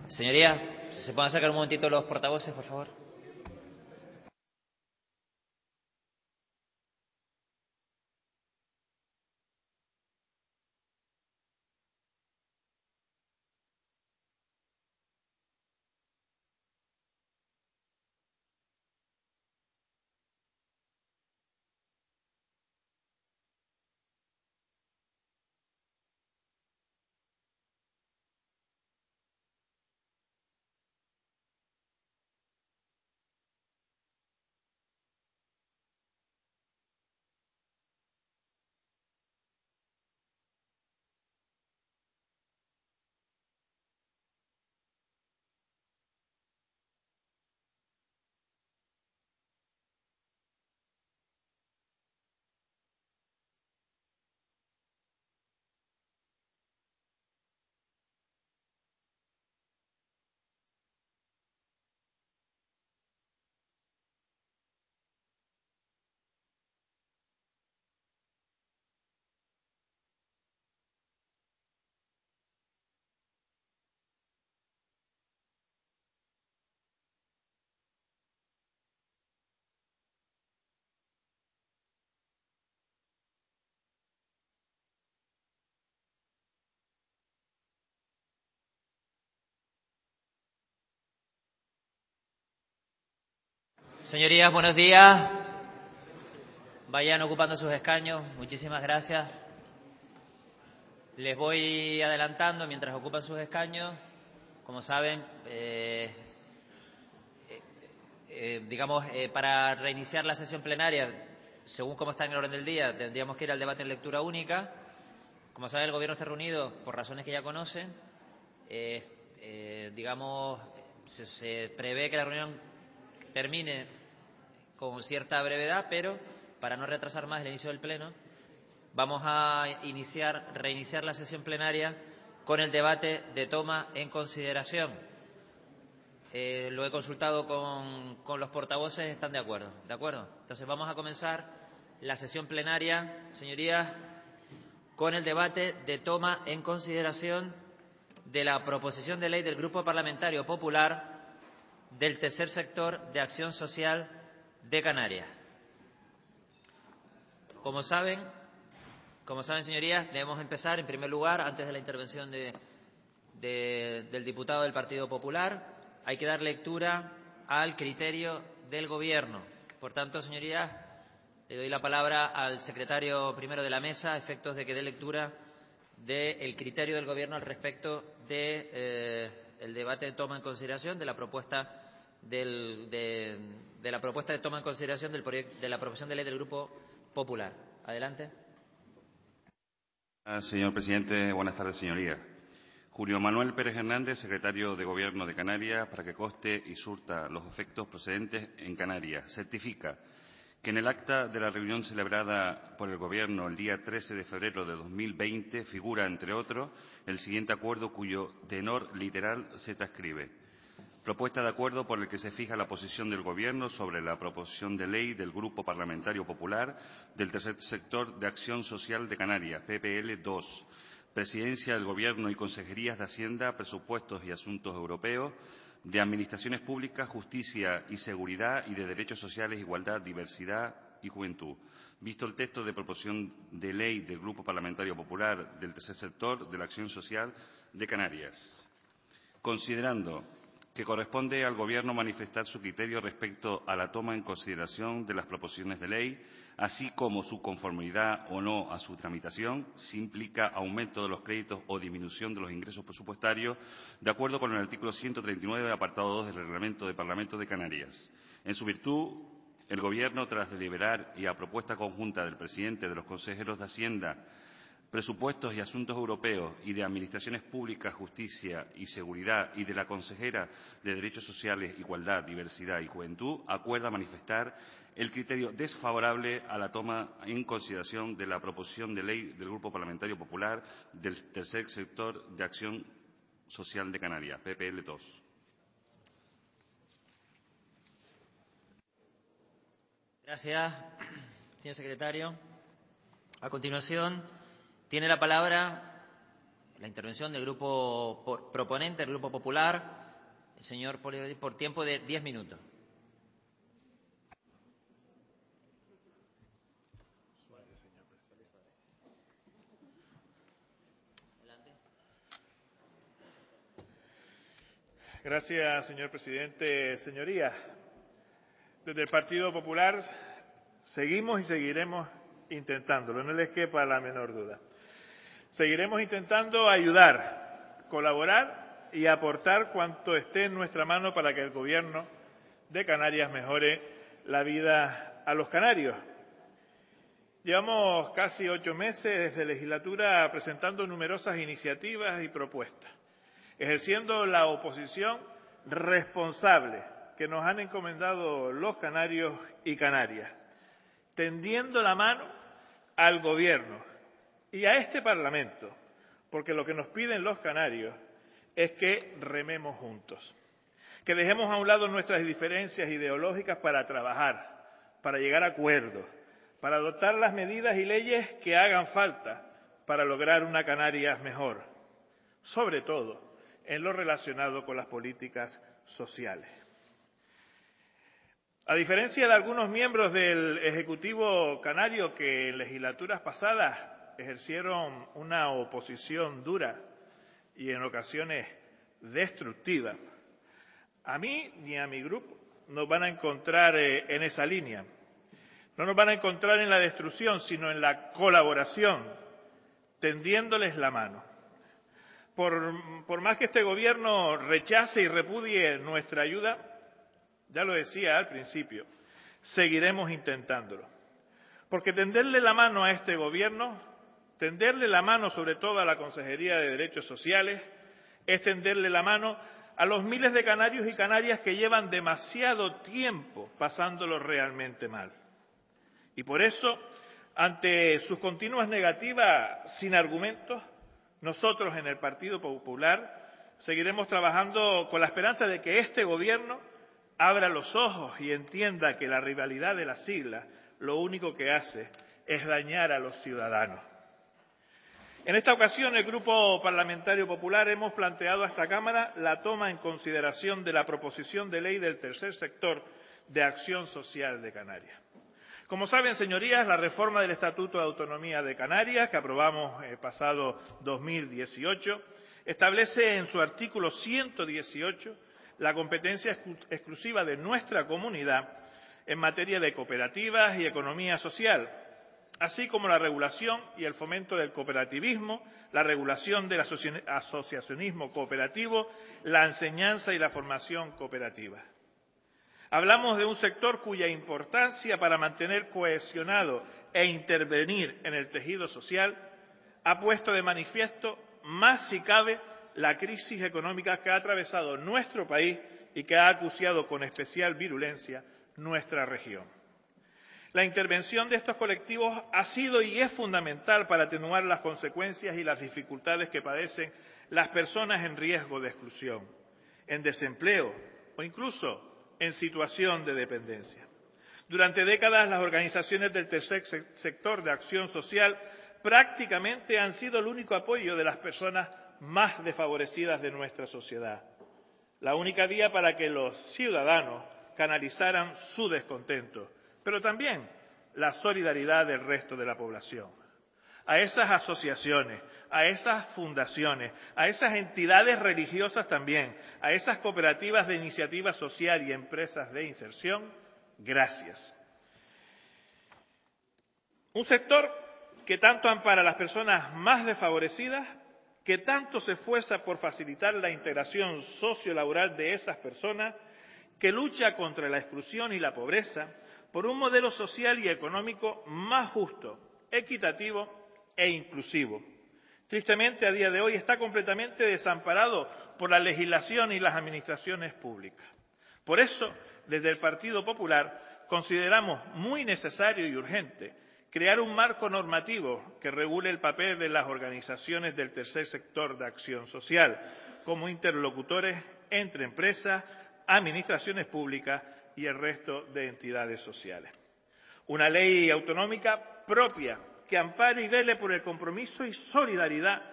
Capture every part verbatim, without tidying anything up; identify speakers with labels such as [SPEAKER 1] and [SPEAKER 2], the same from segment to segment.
[SPEAKER 1] Señoría, si se pueden acercar un momentito los portavoces, por favor. Señorías, buenos días. Vayan ocupando sus escaños. Muchísimas gracias. Les voy adelantando mientras ocupan sus escaños. Como saben, eh, eh, eh, digamos, eh, para reiniciar la sesión plenaria, según cómo está en el orden del día, tendríamos que ir al debate en lectura única. Como saben, el Gobierno está reunido por razones que ya conocen. Eh, eh, digamos, se, se prevé que la reunión termine con cierta brevedad, pero para no retrasar más el inicio del pleno, vamos a iniciar, reiniciar la sesión plenaria con el debate de toma en consideración. Eh, lo he consultado con, con los portavoces, están de acuerdo, ¿de acuerdo? Entonces vamos a comenzar la sesión plenaria, señorías, con el debate de toma en consideración de la proposición de ley del Grupo Parlamentario Popular del tercer sector de acción social de Canarias. Como saben, como saben, señorías, debemos empezar, en primer lugar, antes de la intervención de, de, del diputado del Partido Popular, hay que dar lectura al criterio del Gobierno. Por tanto, señorías, le doy la palabra al secretario primero de la mesa, a efectos de que dé lectura del criterio del Gobierno al respecto del de, eh, debate de toma en consideración de la propuesta del, de, de la propuesta de toma en consideración del proyecto, de la proposición de ley del Grupo Popular. Adelante.
[SPEAKER 2] Señor presidente, buenas tardes, señorías. Julio Manuel Pérez Hernández, secretario de Gobierno de Canarias, para que conste y surta los efectos procedentes en Canarias. Certifica que en el acta de la reunión celebrada por el Gobierno el día trece de febrero de dos mil veinte figura, entre otros, el siguiente acuerdo cuyo tenor literal se transcribe. Propuesta de acuerdo por el que se fija la posición del Gobierno sobre la proposición de ley del Grupo Parlamentario Popular del tercer sector de acción social de Canarias, P P L dos. Presidencia del Gobierno y Consejerías de Hacienda, Presupuestos y Asuntos Europeos, de Administraciones Públicas, Justicia y Seguridad y de Derechos Sociales, Igualdad, Diversidad y Juventud. Visto el texto de proposición de ley del Grupo Parlamentario Popular del tercer sector de la acción social de Canarias. Considerando que corresponde al Gobierno manifestar su criterio respecto a la toma en consideración de las proposiciones de ley, así como su conformidad o no a su tramitación, si implica aumento de los créditos o disminución de los ingresos presupuestarios, de acuerdo con el artículo ciento treinta y nueve, apartado dos del Reglamento del Parlamento de Canarias. En su virtud, el Gobierno, tras deliberar y a propuesta conjunta del presidente, de los consejeros de Hacienda, Presupuestos y Asuntos Europeos y de Administraciones Públicas, Justicia y Seguridad y de la consejera de Derechos Sociales, Igualdad, Diversidad y Juventud, acuerda manifestar el criterio desfavorable a la toma en consideración de la proposición de ley del Grupo Parlamentario Popular del tercer sector de acción social de Canarias, P P L dos.
[SPEAKER 1] Gracias, señor secretario. A continuación, tiene la palabra la intervención del grupo por, proponente, el Grupo Popular, el señor Poli, por tiempo de diez minutos.
[SPEAKER 3] Gracias, señor presidente. Señorías, desde el Partido Popular seguimos y seguiremos intentándolo, no les quepa la menor duda. Seguiremos intentando ayudar, colaborar y aportar cuanto esté en nuestra mano para que el Gobierno de Canarias mejore la vida a los canarios. Llevamos casi ocho meses de legislatura presentando numerosas iniciativas y propuestas, ejerciendo la oposición responsable que nos han encomendado los canarios y canarias, tendiendo la mano al Gobierno y a este Parlamento, porque lo que nos piden los canarios es que rememos juntos, que dejemos a un lado nuestras diferencias ideológicas para trabajar, para llegar a acuerdos, para adoptar las medidas y leyes que hagan falta para lograr una Canarias mejor, sobre todo en lo relacionado con las políticas sociales. A diferencia de algunos miembros del Ejecutivo canario que en legislaturas pasadas ejercieron una oposición dura y en ocasiones destructiva, a mí ni a mi grupo nos van a encontrar en esa línea. No nos van a encontrar en la destrucción, sino en la colaboración, tendiéndoles la mano. Por, por más que este Gobierno rechace y repudie nuestra ayuda, ya lo decía al principio, seguiremos intentándolo. Porque tenderle la mano a este Gobierno, tenderle la mano sobre todo a la Consejería de Derechos Sociales, es tenderle la mano a los miles de canarios y canarias que llevan demasiado tiempo pasándolo realmente mal. Y por eso, ante sus continuas negativas sin argumentos, nosotros en el Partido Popular seguiremos trabajando con la esperanza de que este Gobierno abra los ojos y entienda que la rivalidad de las siglas lo único que hace es dañar a los ciudadanos. En esta ocasión, el Grupo Parlamentario Popular hemos planteado a esta Cámara la toma en consideración de la proposición de ley del tercer sector de acción social de Canarias. Como saben, señorías, la reforma del Estatuto de Autonomía de Canarias, que aprobamos el pasado dos mil dieciocho, establece en su artículo ciento dieciocho la competencia exclusiva de nuestra comunidad en materia de cooperativas y economía social, así como la regulación y el fomento del cooperativismo, la regulación del asociacionismo cooperativo, la enseñanza y la formación cooperativa. Hablamos de un sector cuya importancia para mantener cohesionado e intervenir en el tejido social ha puesto de manifiesto, más si cabe, la crisis económica que ha atravesado nuestro país y que ha acuciado con especial virulencia nuestra región. La intervención de estos colectivos ha sido y es fundamental para atenuar las consecuencias y las dificultades que padecen las personas en riesgo de exclusión, en desempleo o incluso en situación de dependencia. Durante décadas, las organizaciones del tercer sector de acción social prácticamente han sido el único apoyo de las personas más desfavorecidas de nuestra sociedad, la única vía para que los ciudadanos canalizaran su descontento, pero también la solidaridad del resto de la población. A esas asociaciones, a esas fundaciones, a esas entidades religiosas también, a esas cooperativas de iniciativa social y empresas de inserción, gracias. Un sector que tanto ampara a las personas más desfavorecidas, que tanto se esfuerza por facilitar la integración sociolaboral de esas personas, que lucha contra la exclusión y la pobreza, por un modelo social y económico más justo, equitativo e inclusivo. Tristemente, a día de hoy está completamente desamparado por la legislación y las administraciones públicas. Por eso, desde el Partido Popular, consideramos muy necesario y urgente crear un marco normativo que regule el papel de las organizaciones del tercer sector de acción social como interlocutores entre empresas, administraciones públicas y el resto de entidades sociales. Una ley autonómica propia que ampare y vele por el compromiso y solidaridad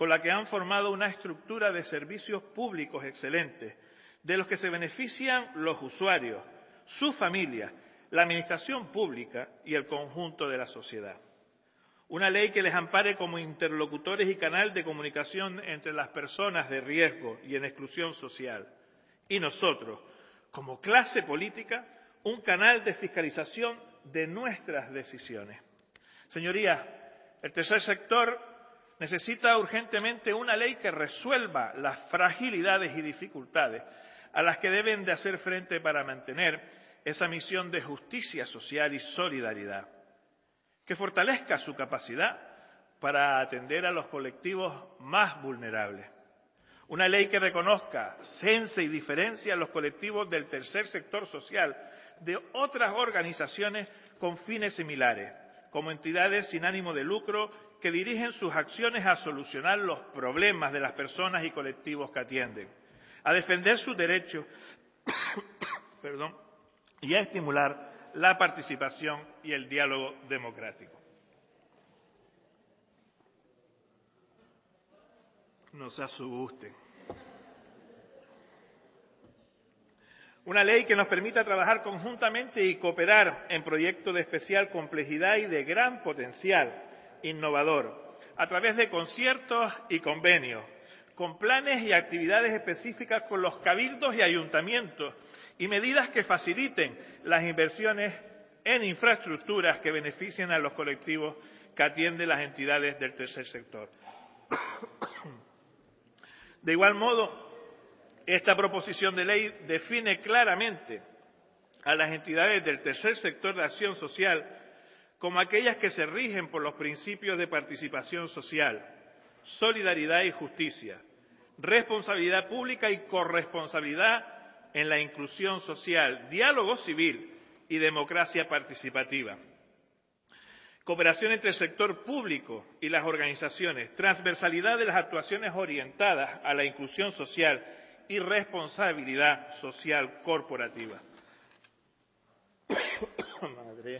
[SPEAKER 3] con la que han formado una estructura de servicios públicos excelentes, de los que se benefician los usuarios, sus familias, la administración pública y el conjunto de la sociedad. Una ley que les ampare como interlocutores y canal de comunicación entre las personas de riesgo y en exclusión social. Y nosotros, como clase política, un canal de fiscalización de nuestras decisiones. Señorías, el tercer sector necesita urgentemente una ley que resuelva las fragilidades y dificultades a las que deben de hacer frente para mantener esa misión de justicia social y solidaridad, que fortalezca su capacidad para atender a los colectivos más vulnerables. Una ley que reconozca, cense y diferencie a los colectivos del tercer sector social de otras organizaciones con fines similares, como entidades sin ánimo de lucro que dirigen sus acciones a solucionar los problemas de las personas y colectivos que atienden, a defender sus derechos perdón, y a estimular la participación y el diálogo democrático. No se asusten. Una ley que nos permita trabajar conjuntamente y cooperar en proyectos de especial complejidad y de gran potencial innovador, a través de conciertos y convenios, con planes y actividades específicas con los cabildos y ayuntamientos y medidas que faciliten las inversiones en infraestructuras que beneficien a los colectivos que atienden las entidades del tercer sector. De igual modo, esta proposición de ley define claramente a las entidades del tercer sector de acción social como aquellas que se rigen por los principios de participación social, solidaridad y justicia, responsabilidad pública y corresponsabilidad en la inclusión social, diálogo civil y democracia participativa. Cooperación entre el sector público y las organizaciones, transversalidad de las actuaciones orientadas a la inclusión social y responsabilidad social corporativa. Madre.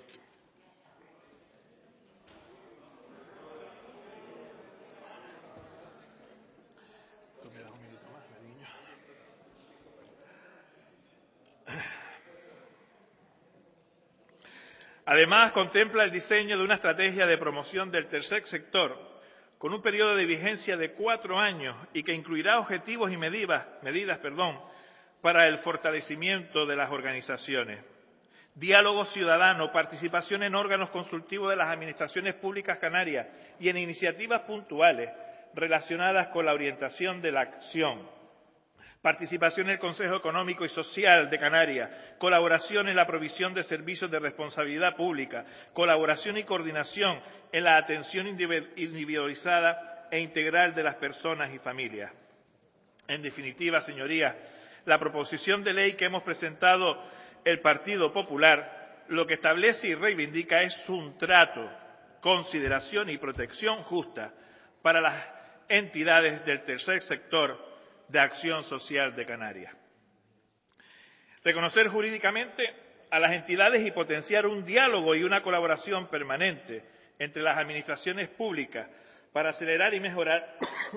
[SPEAKER 3] Además, contempla el diseño de una estrategia de promoción del tercer sector con un periodo de vigencia de cuatro años y que incluirá objetivos y medidas, medidas perdón, para el fortalecimiento de las organizaciones. Diálogo ciudadano, participación en órganos consultivos de las administraciones públicas canarias y en iniciativas puntuales relacionadas con la orientación de la acción. Participación en el Consejo Económico y Social de Canarias, colaboración en la provisión de servicios de responsabilidad pública, colaboración y coordinación en la atención individualizada e integral de las personas y familias. En definitiva, señorías, la proposición de ley que hemos presentado el Partido Popular lo que establece y reivindica es un trato, consideración y protección justa para las entidades del tercer sector de acción social de Canarias. Reconocer jurídicamente a las entidades y potenciar un diálogo y una colaboración permanente entre las administraciones públicas para acelerar y mejorar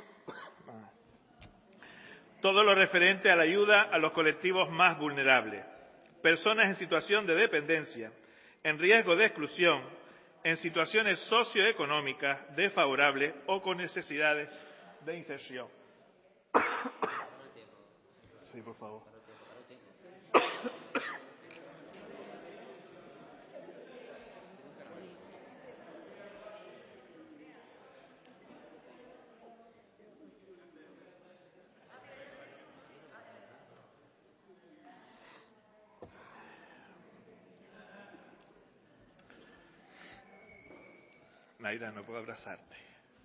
[SPEAKER 3] todo lo referente a la ayuda a los colectivos más vulnerables, personas en situación de dependencia, en riesgo de exclusión, en situaciones socioeconómicas desfavorables o con necesidades de inserción. Sí, por favor. Naira, no puedo abrazarte.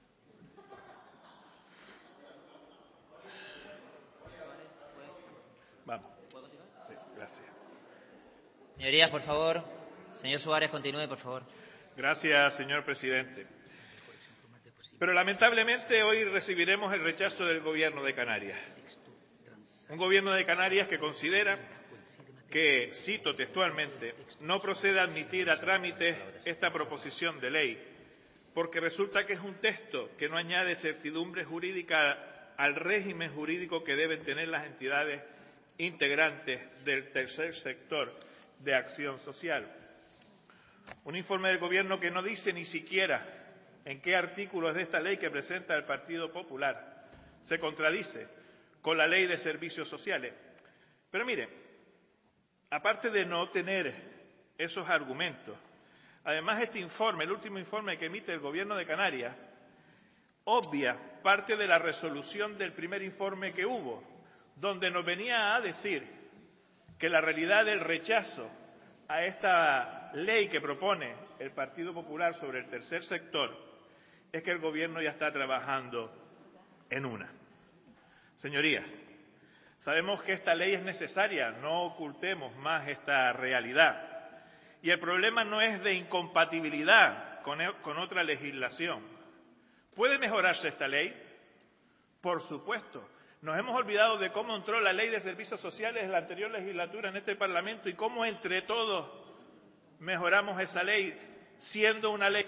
[SPEAKER 3] Vamos. Sí, gracias.
[SPEAKER 1] Señorías, por favor. Señor Suárez, continúe, por favor.
[SPEAKER 3] Gracias, señor presidente. Pero lamentablemente hoy recibiremos el rechazo del Gobierno de Canarias. Un Gobierno de Canarias que considera que, cito textualmente, no procede a admitir a trámite esta proposición de ley porque resulta que es un texto que no añade certidumbre jurídica al régimen jurídico que deben tener las entidades integrantes del tercer sector de acción social. Un informe del Gobierno que no dice ni siquiera en qué artículos de esta ley que presenta el Partido Popular se contradice con la Ley de Servicios Sociales. Pero mire, aparte de no tener esos argumentos, además este informe, el último informe que emite el Gobierno de Canarias, obvia parte de la resolución del primer informe que hubo, donde nos venía a decir que la realidad del rechazo a esta ley que propone el Partido Popular sobre el tercer sector es que el Gobierno ya está trabajando en una. Señorías, sabemos que esta ley es necesaria, no ocultemos más esta realidad. Y el problema no es de incompatibilidad con, con otra legislación. ¿Puede mejorarse esta ley? Por supuesto. Nos hemos olvidado de cómo entró la Ley de Servicios Sociales en la anterior legislatura en este Parlamento y cómo entre todos mejoramos esa ley, siendo una ley.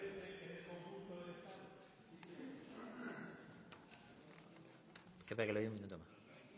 [SPEAKER 1] Que para que le dé un minuto más.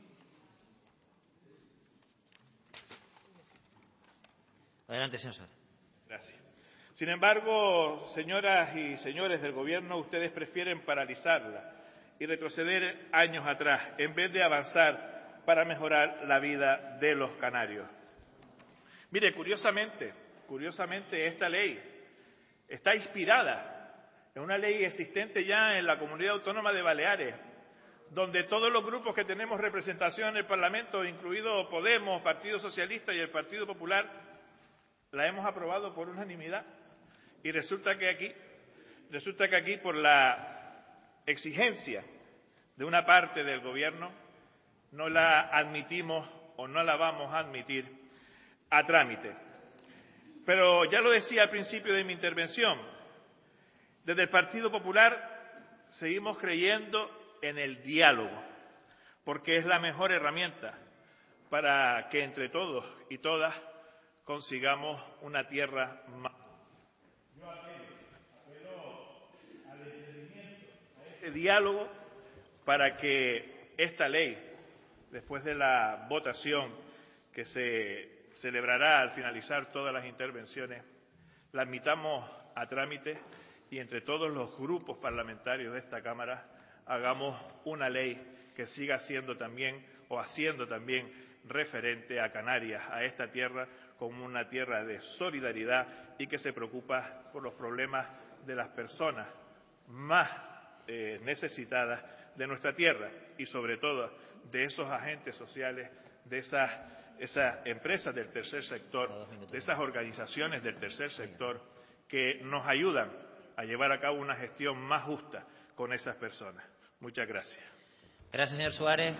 [SPEAKER 1] Adelante, señor Suárez.
[SPEAKER 3] Gracias. Sin embargo, señoras y señores del Gobierno, ustedes prefieren paralizarla y retroceder años atrás en vez de avanzar para mejorar la vida de los canarios. Mire, curiosamente, curiosamente esta ley está inspirada en una ley existente ya en la Comunidad Autónoma de Baleares, donde todos los grupos que tenemos representación en el Parlamento, incluido Podemos, Partido Socialista y el Partido Popular, la hemos aprobado por unanimidad. Y resulta que aquí, resulta que aquí por la exigencia de una parte del Gobierno, no la admitimos o no la vamos a admitir a trámite. Pero ya lo decía al principio de mi intervención, desde el Partido Popular seguimos creyendo en el diálogo, porque es la mejor herramienta para que entre todos y todas consigamos una tierra más. Yo apelo al entendimiento, a ese diálogo, para que esta ley, después de la votación que se celebrará al finalizar todas las intervenciones, la admitamos a trámite y entre todos los grupos parlamentarios de esta Cámara hagamos una ley que siga siendo también o haciendo también referente a Canarias, a esta tierra, como una tierra de solidaridad y que se preocupa por los problemas de las personas más eh, necesitadas de nuestra tierra y sobre todo de esos agentes sociales, de esas, esas empresas del tercer sector, de esas organizaciones del tercer sector que nos ayudan a llevar a cabo una gestión más justa con esas personas. Muchas gracias.
[SPEAKER 1] Gracias, señor Suárez.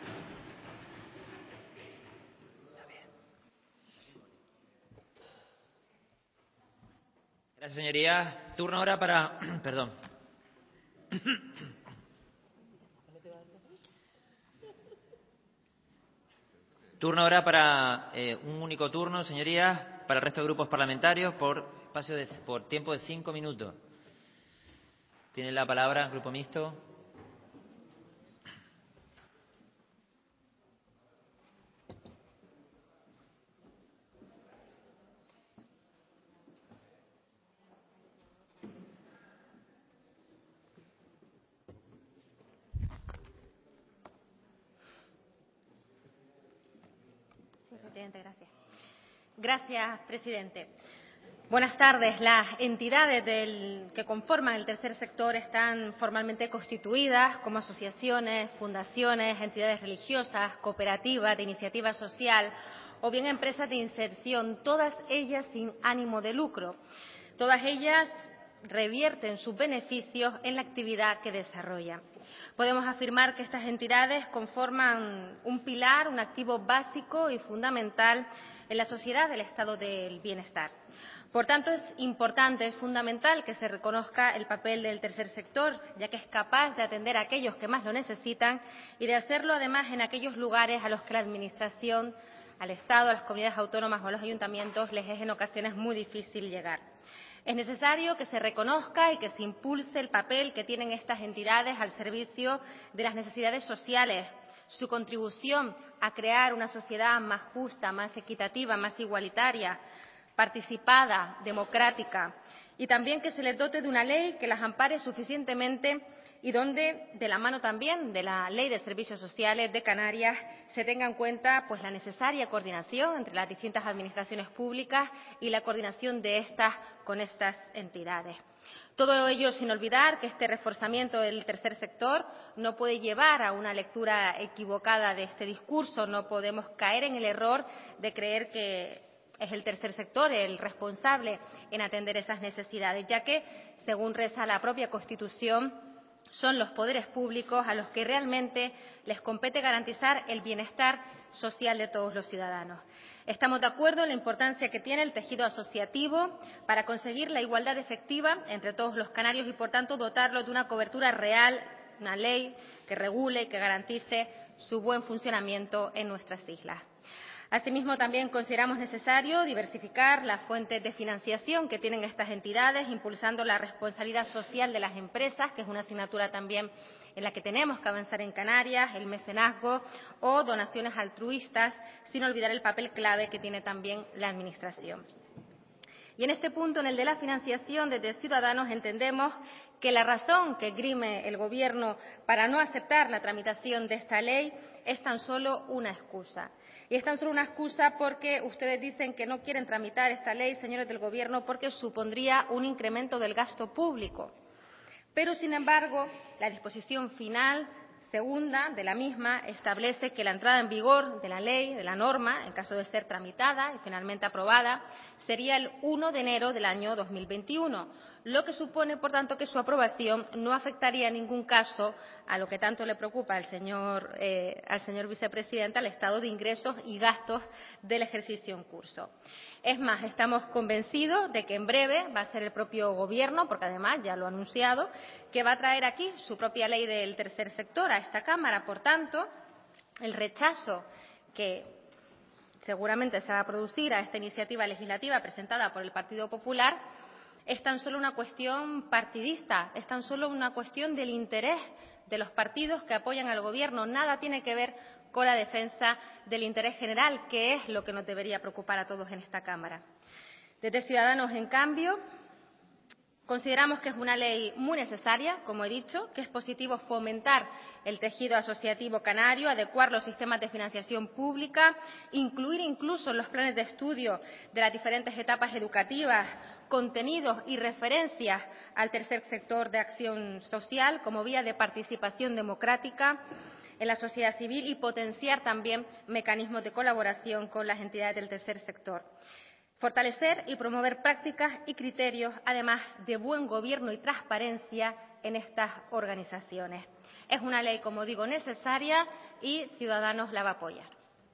[SPEAKER 1] Gracias, señorías. Turno ahora para... Perdón. Turno ahora para eh, un único turno, señorías, para el resto de grupos parlamentarios por espacio de, por tiempo de cinco minutos. Tiene la palabra el Grupo Mixto.
[SPEAKER 4] Presidente, gracias. Gracias, presidente. Buenas tardes. Las entidades del, que conforman el tercer sector están formalmente constituidas como asociaciones, fundaciones, entidades religiosas, cooperativas de iniciativa social o bien empresas de inserción, todas ellas sin ánimo de lucro. Todas ellas revierten sus beneficios en la actividad que desarrollan. Podemos afirmar que estas entidades conforman un pilar, un activo básico y fundamental en la sociedad del estado del bienestar. Por tanto, es importante, es fundamental que se reconozca el papel del tercer sector, ya que es capaz de atender a aquellos que más lo necesitan y de hacerlo además en aquellos lugares a los que la Administración, al Estado, a las comunidades autónomas o a los ayuntamientos les es en ocasiones muy difícil llegar. Es necesario que se reconozca y que se impulse el papel que tienen estas entidades al servicio de las necesidades sociales, su contribución a crear una sociedad más justa, más equitativa, más igualitaria, participada, democrática, y también que se les dote de una ley que las ampare suficientemente y donde, de la mano también de la Ley de Servicios Sociales de Canarias, se tenga en cuenta pues, la necesaria coordinación entre las distintas administraciones públicas y la coordinación de estas con estas entidades. Todo ello sin olvidar que este reforzamiento del tercer sector no puede llevar a una lectura equivocada de este discurso. No podemos caer en el error de creer que es el tercer sector el responsable en atender esas necesidades, ya que, según reza la propia Constitución, son los poderes públicos a los que realmente les compete garantizar el bienestar social de todos los ciudadanos. Estamos de acuerdo en la importancia que tiene el tejido asociativo para conseguir la igualdad efectiva entre todos los canarios y, por tanto, dotarlo de una cobertura real, una ley que regule y que garantice su buen funcionamiento en nuestras islas. Asimismo, también consideramos necesario diversificar las fuentes de financiación que tienen estas entidades, impulsando la responsabilidad social de las empresas, que es una asignatura también en la que tenemos que avanzar en Canarias, el mecenazgo o donaciones altruistas, sin olvidar el papel clave que tiene también la Administración. Y en este punto, en el de la financiación, desde Ciudadanos entendemos que la razón que esgrime el Gobierno para no aceptar la tramitación de esta ley es tan solo una excusa. Y es tan solo una excusa porque ustedes dicen que no quieren tramitar esta ley, señores del Gobierno, porque supondría un incremento del gasto público. Pero, sin embargo, la disposición final segunda de la misma establece que la entrada en vigor de la ley, de la norma, en caso de ser tramitada y finalmente aprobada, sería el uno de enero del año dos mil veintiuno, lo que supone, por tanto, que su aprobación no afectaría en ningún caso a lo que tanto le preocupa al señor, eh, al señor vicepresidente, al estado de ingresos y gastos del ejercicio en curso. Es más, estamos convencidos de que en breve va a ser el propio Gobierno, porque además ya lo ha anunciado, que va a traer aquí su propia ley del tercer sector a esta Cámara. Por tanto, el rechazo que seguramente se va a producir a esta iniciativa legislativa presentada por el Partido Popular es tan solo una cuestión partidista, es tan solo una cuestión del interés de los partidos que apoyan al Gobierno. Nada tiene que ver con la defensa del interés general, que es lo que nos debería preocupar a todos en esta Cámara. Desde Ciudadanos, en cambio, consideramos que es una ley muy necesaria, como he dicho, que es positivo fomentar el tejido asociativo canario, adecuar los sistemas de financiación pública, incluir incluso en los planes de estudio de las diferentes etapas educativas contenidos y referencias al tercer sector de acción social como vía de participación democrática en la sociedad civil y potenciar también mecanismos de colaboración con las entidades del tercer sector. Fortalecer y promover prácticas y criterios, además de buen gobierno y transparencia en estas organizaciones. Es una ley, como digo, necesaria y Ciudadanos la va a apoyar.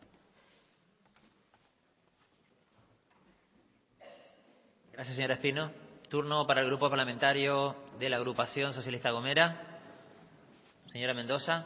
[SPEAKER 1] Gracias, señora Espino. Turno para el Grupo Parlamentario de la Agrupación Socialista Gomera. Señora Mendoza.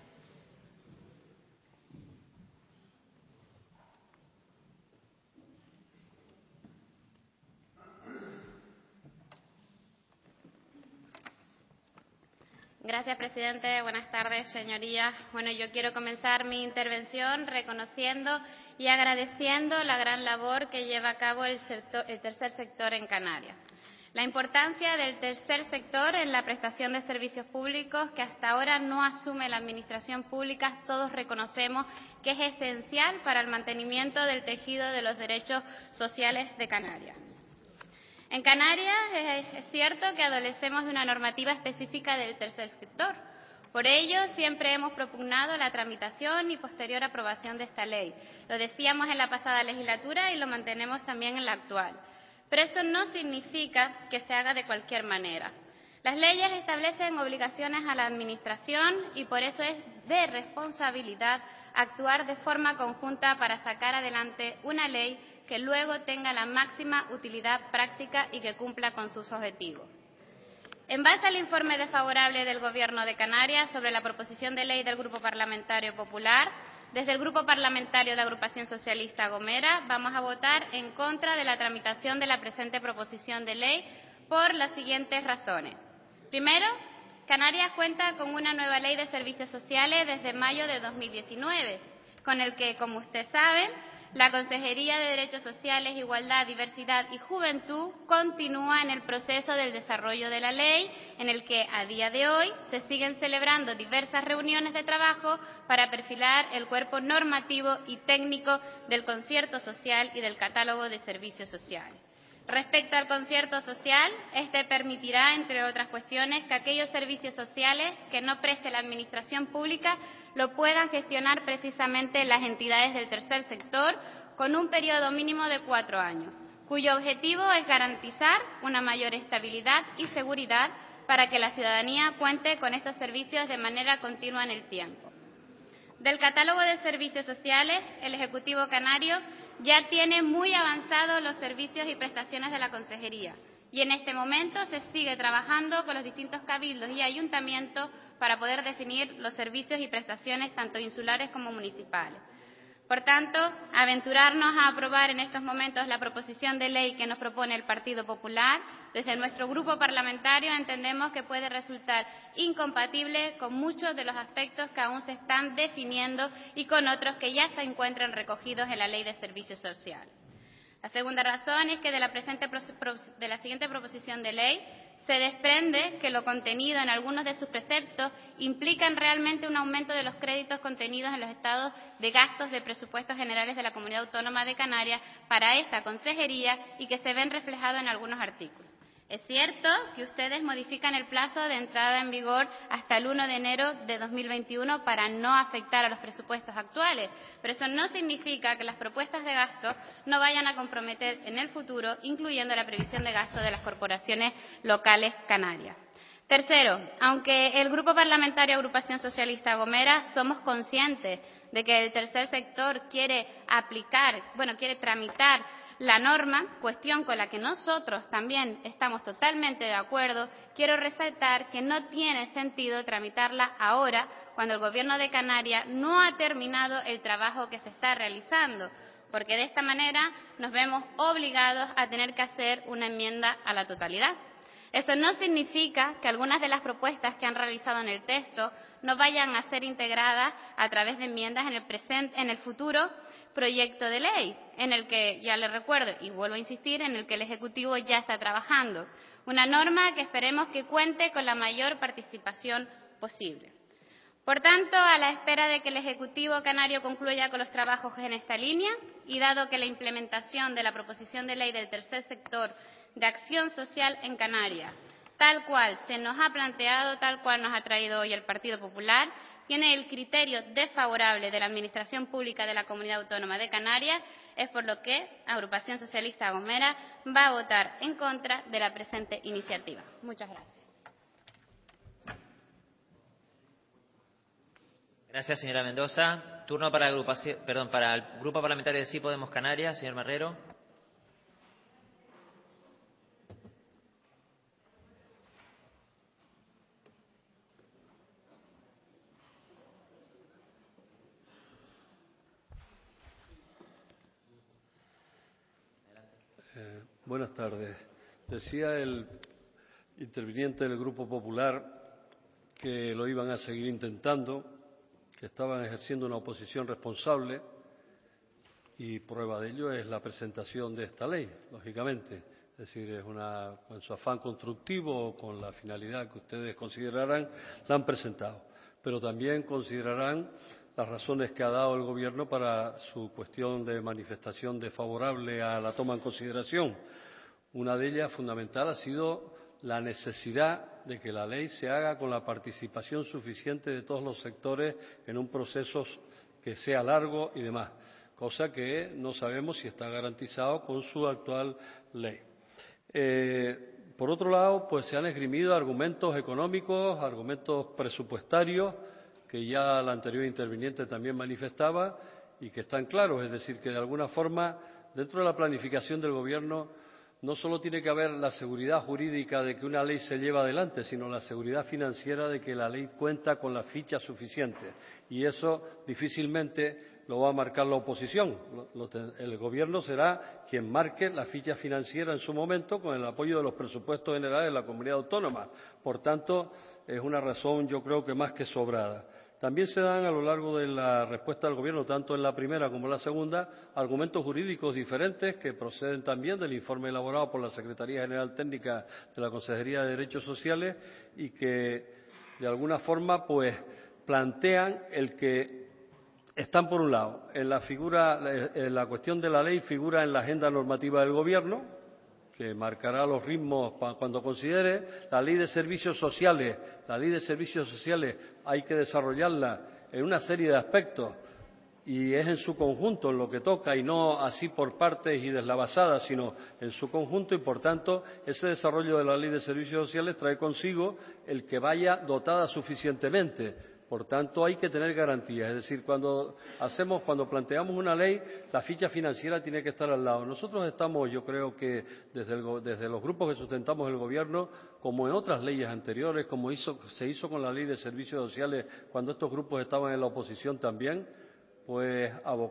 [SPEAKER 5] Gracias, presidente. Buenas tardes, señorías. Bueno, yo quiero comenzar mi intervención reconociendo y agradeciendo la gran labor que lleva a cabo el, sector, el tercer sector en Canarias. La importancia del tercer sector en la prestación de servicios públicos que hasta ahora no asume la Administración pública, todos reconocemos que es esencial para el mantenimiento del tejido de los derechos sociales de Canarias. En Canarias es cierto que adolecemos de una normativa específica del tercer sector. Por ello, siempre hemos propugnado la tramitación y posterior aprobación de esta ley. Lo decíamos en la pasada legislatura y lo mantenemos también en la actual. Pero eso no significa que se haga de cualquier manera. Las leyes establecen obligaciones a la Administración y por eso es de responsabilidad actuar de forma conjunta para sacar adelante una ley que luego tenga la máxima utilidad práctica y que cumpla con sus objetivos. En base al informe desfavorable del Gobierno de Canarias sobre la proposición de ley del Grupo Parlamentario Popular, desde el Grupo Parlamentario de Agrupación Socialista Gomera vamos a votar en contra de la tramitación de la presente proposición de ley por las siguientes razones. Primero, Canarias cuenta con una nueva ley de servicios sociales desde mayo de dos mil diecinueve, con el que, como usted sabe, la Consejería de Derechos Sociales, Igualdad, Diversidad y Juventud continúa en el proceso del desarrollo de la ley, en el que a día de hoy se siguen celebrando diversas reuniones de trabajo para perfilar el cuerpo normativo y técnico del concierto social y del catálogo de servicios sociales. Respecto al concierto social, este permitirá, entre otras cuestiones, que aquellos servicios sociales que no preste la Administración pública lo puedan gestionar precisamente las entidades del tercer sector con un periodo mínimo de cuatro años, cuyo objetivo es garantizar una mayor estabilidad y seguridad para que la ciudadanía cuente con estos servicios de manera continua en el tiempo. Del catálogo de servicios sociales, el Ejecutivo canario ya tiene muy avanzados los servicios y prestaciones de la Consejería y en este momento se sigue trabajando con los distintos cabildos y ayuntamientos para poder definir los servicios y prestaciones tanto insulares como municipales. Por tanto, aventurarnos a aprobar en estos momentos la proposición de ley que nos propone el Partido Popular, desde nuestro grupo parlamentario entendemos que puede resultar incompatible con muchos de los aspectos que aún se están definiendo y con otros que ya se encuentran recogidos en la Ley de Servicios Sociales. La segunda razón es que de la, presente, de la siguiente proposición de ley se desprende que lo contenido en algunos de sus preceptos implican realmente un aumento de los créditos contenidos en los estados de gastos de presupuestos generales de la Comunidad Autónoma de Canarias para esta consejería y que se ven reflejados en algunos artículos. Es cierto que ustedes modifican el plazo de entrada en vigor hasta el primero de enero de dos mil veintiuno para no afectar a los presupuestos actuales, pero eso no significa que las propuestas de gasto no vayan a comprometer en el futuro, incluyendo la previsión de gasto de las corporaciones locales canarias. Tercero, aunque el Grupo Parlamentario Agrupación Socialista Gomera somos conscientes de que el tercer sector quiere aplicar, bueno, quiere tramitar la norma, cuestión con la que nosotros también estamos totalmente de acuerdo, quiero resaltar que no tiene sentido tramitarla ahora, cuando el Gobierno de Canarias no ha terminado el trabajo que se está realizando, porque de esta manera nos vemos obligados a tener que hacer una enmienda a la totalidad. Eso no significa que algunas de las propuestas que han realizado en el texto no vayan a ser integradas a través de enmiendas en el presente, en el futuro proyecto de ley, en el que, ya les recuerdo y vuelvo a insistir, en el que el Ejecutivo ya está trabajando. Una norma que esperemos que cuente con la mayor participación posible. Por tanto, a la espera de que el Ejecutivo canario concluya con los trabajos en esta línea y dado que la implementación de la proposición de ley del tercer sector de acción social en Canarias, tal cual se nos ha planteado, tal cual nos ha traído hoy el Partido Popular, tiene el criterio desfavorable de la Administración Pública de la Comunidad Autónoma de Canarias, es por lo que Agrupación Socialista Gomera va a votar en contra de la presente iniciativa. Muchas gracias.
[SPEAKER 1] Gracias, señora Mendoza. Turno para, agrupación, perdón, para el Grupo Parlamentario de Sí Podemos Canarias, señor Marrero.
[SPEAKER 6] Eh, buenas tardes. Decía el interviniente del Grupo Popular que lo iban a seguir intentando, que estaban ejerciendo una oposición responsable y prueba de ello es la presentación de esta ley, lógicamente. Es decir, es una, con su afán constructivo o con la finalidad que ustedes considerarán, la han presentado. Pero también considerarán las razones que ha dado el Gobierno para su cuestión de manifestación desfavorable a la toma en consideración. Una de ellas, fundamental, ha sido la necesidad de que la ley se haga con la participación suficiente de todos los sectores en un proceso que sea largo y demás, cosa que no sabemos si está garantizado con su actual ley. Eh, por otro lado, pues se han esgrimido argumentos económicos, argumentos presupuestarios, que ya la anterior interviniente también manifestaba y que están claros, es decir, que de alguna forma dentro de la planificación del Gobierno no solo tiene que haber la seguridad jurídica de que una ley se lleva adelante, sino la seguridad financiera de que la ley cuenta con las fichas suficientes. Y eso difícilmente lo va a marcar la oposición. El Gobierno será quien marque la ficha financiera en su momento con el apoyo de los presupuestos generales de la comunidad autónoma. Por tanto, es una razón, yo creo que más que sobrada. También se dan a lo largo de la respuesta del Gobierno, tanto en la primera como en la segunda, argumentos jurídicos diferentes que proceden también del informe elaborado por la Secretaría General Técnica de la Consejería de Derechos Sociales y que, de alguna forma, pues plantean el que están, por un lado, en la figura, en la cuestión de la ley figura en la agenda normativa del Gobierno, que marcará los ritmos cuando considere. La ley de servicios sociales, la ley de servicios sociales hay que desarrollarla en una serie de aspectos y es en su conjunto en lo que toca y no así por partes y deslavasadas, sino en su conjunto y, por tanto, ese desarrollo de la ley de servicios sociales trae consigo el que vaya dotada suficientemente. Por tanto, hay que tener garantías. Es decir, cuando hacemos, cuando planteamos una ley, la ficha financiera tiene que estar al lado. Nosotros estamos, yo creo que desde, el, desde los grupos que sustentamos el Gobierno, como en otras leyes anteriores, como hizo, se hizo con la Ley de Servicios Sociales cuando estos grupos estaban en la oposición también, pues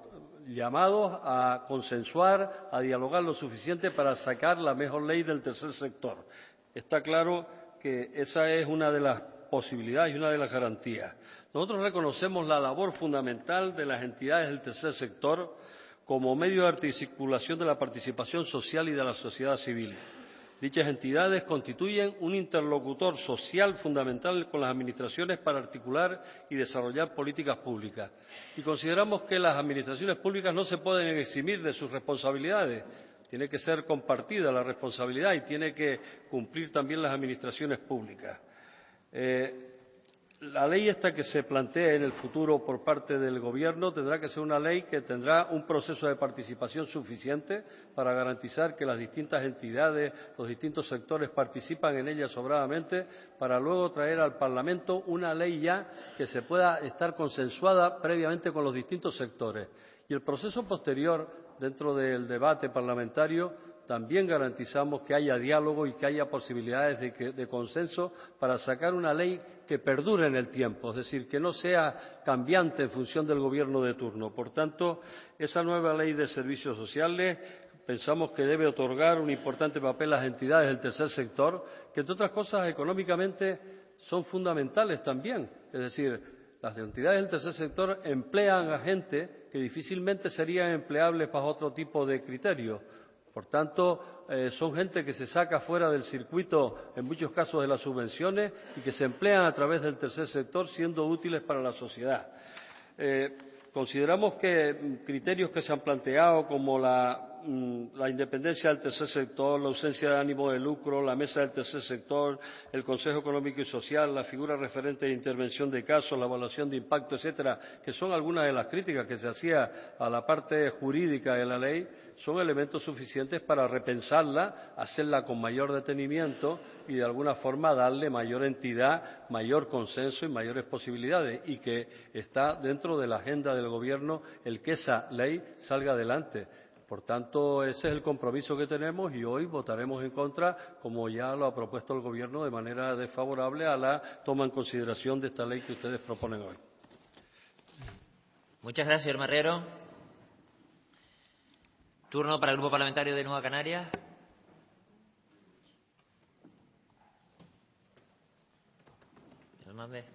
[SPEAKER 6] llamados a consensuar, a dialogar lo suficiente para sacar la mejor ley del tercer sector. Está claro que esa es una de las posibilidades y una de las garantías. Nosotros reconocemos la labor fundamental de las entidades del tercer sector como medio de articulación de la participación social y de la sociedad civil. Dichas entidades constituyen un interlocutor social fundamental con las administraciones para articular y desarrollar políticas públicas. Y consideramos que las administraciones públicas no se pueden eximir de sus responsabilidades. Tiene que ser compartida la responsabilidad y tiene que cumplir también las administraciones públicas. Eh, la ley esta que se plantea en el futuro por parte del Gobierno tendrá que ser una ley que tendrá un proceso de participación suficiente para garantizar que las distintas entidades, los distintos sectores participan en ella sobradamente, para luego traer al Parlamento una ley ya que se pueda estar consensuada previamente con los distintos sectores. Y el proceso posterior, dentro del debate parlamentario, también garantizamos que haya diálogo y que haya posibilidades de, que, de consenso para sacar una ley que perdure en el tiempo, es decir, que no sea cambiante en función del gobierno de turno. Por tanto, esa nueva ley de servicios sociales pensamos que debe otorgar un importante papel a las entidades del tercer sector, que entre otras cosas económicamente son fundamentales también. Es decir, las entidades del tercer sector emplean a gente que difícilmente serían empleables bajo otro tipo de criterios. Por tanto, eh, son gente que se saca fuera del circuito, en muchos casos, de las subvenciones y que se emplean a través del tercer sector siendo útiles para la sociedad. Eh, consideramos que criterios que se han planteado como la, la independencia del tercer sector, la ausencia de ánimo de lucro, la mesa del tercer sector, el Consejo Económico y Social, la figura referente de intervención de casos, la evaluación de impacto, etcétera, que son algunas de las críticas que se hacía a la parte jurídica de la ley, son elementos suficientes para repensarla, hacerla con mayor detenimiento y de alguna forma darle mayor entidad, mayor consenso y mayores posibilidades, y que está dentro de la agenda del Gobierno el que esa ley salga adelante. Por tanto, ese es el compromiso que tenemos y hoy votaremos en contra, como ya lo ha propuesto el Gobierno, de manera desfavorable a la toma en consideración de esta ley que ustedes proponen hoy.
[SPEAKER 1] Muchas gracias, señor Marrero. Turno para el Grupo Parlamentario de Nueva Canarias. Hernández.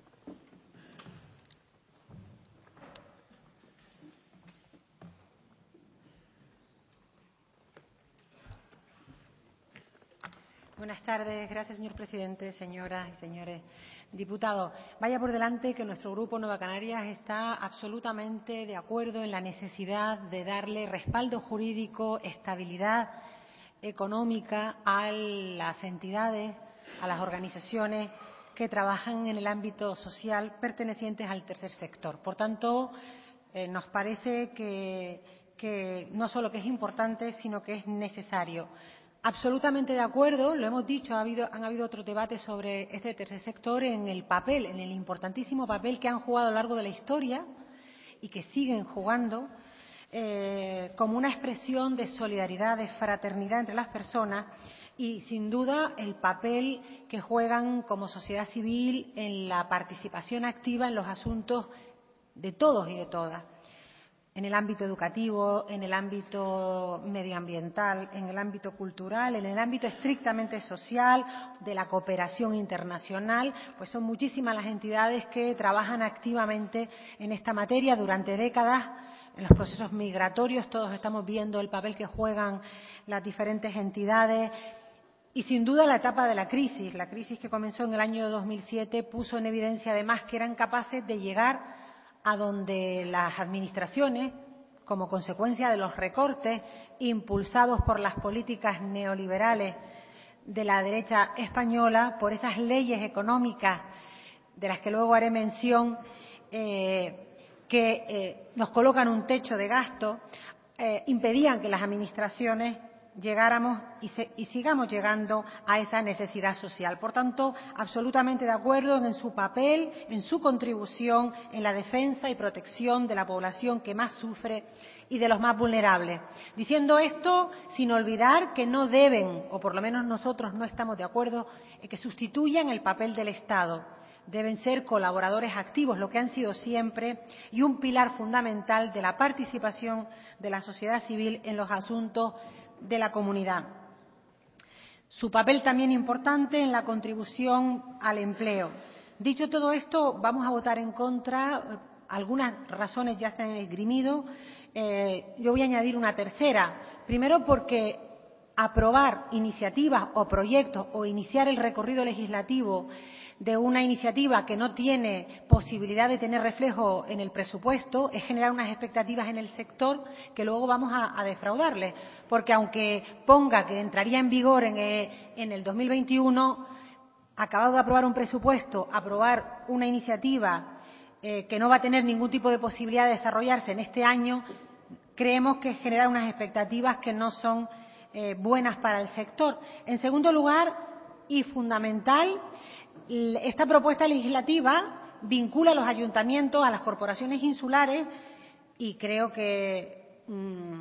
[SPEAKER 7] Buenas tardes. Gracias, señor presidente, señoras y señores diputados. Vaya por delante que nuestro Grupo Nueva Canarias está absolutamente de acuerdo en la necesidad de darle respaldo jurídico, estabilidad económica a las entidades, a las organizaciones que trabajan en el ámbito social pertenecientes al tercer sector. Por tanto, eh, nos parece que, que no solo que es importante, sino que es necesario. Absolutamente de acuerdo, lo hemos dicho, ha habido, han habido otros debates sobre este tercer sector en el papel, en el importantísimo papel que han jugado a lo largo de la historia y que siguen jugando eh, como una expresión de solidaridad, de fraternidad entre las personas y, sin duda, el papel que juegan como sociedad civil en la participación activa en los asuntos de todos y de todas, en el ámbito educativo, en el ámbito medioambiental, en el ámbito cultural, en el ámbito estrictamente social, de la cooperación internacional. Pues son muchísimas las entidades que trabajan activamente en esta materia durante décadas. En los procesos migratorios todos estamos viendo el papel que juegan las diferentes entidades. Y, sin duda, la etapa de la crisis, la crisis que comenzó en el año dos mil siete, puso en evidencia, además, que eran capaces de llegar a donde las administraciones, como consecuencia de los recortes impulsados por las políticas neoliberales de la derecha española, por esas leyes económicas de las que luego haré mención, eh, que eh, nos colocan un techo de gasto, eh, impedían que las administraciones llegáramos y, se, y sigamos llegando a esa necesidad social. Por tanto, absolutamente de acuerdo en su papel, en su contribución en la defensa y protección de la población que más sufre y de los más vulnerables. Diciendo esto, sin olvidar que no deben, o por lo menos nosotros no estamos de acuerdo, en que sustituyan el papel del Estado. Deben ser colaboradores activos, lo que han sido siempre, y un pilar fundamental de la participación de la sociedad civil en los asuntos de la comunidad. Su papel también importante en la contribución al empleo. Dicho todo esto, vamos a votar en contra. Algunas razones ya se han esgrimido. Eh, yo voy a añadir una tercera. Primero, porque aprobar iniciativas o proyectos o iniciar el recorrido legislativo de una iniciativa que no tiene posibilidad de tener reflejo en el presupuesto es generar unas expectativas en el sector que luego vamos a, a defraudarle, porque aunque ponga que entraría en vigor en, eh, en el dos mil veintiuno, acabado de aprobar un presupuesto, aprobar una iniciativa eh, que no va a tener ningún tipo de posibilidad de desarrollarse en este año, creemos que genera unas expectativas que no son eh, buenas para el sector. En segundo lugar, y fundamental, esta propuesta legislativa vincula a los ayuntamientos, a las corporaciones insulares, y creo que, mmm,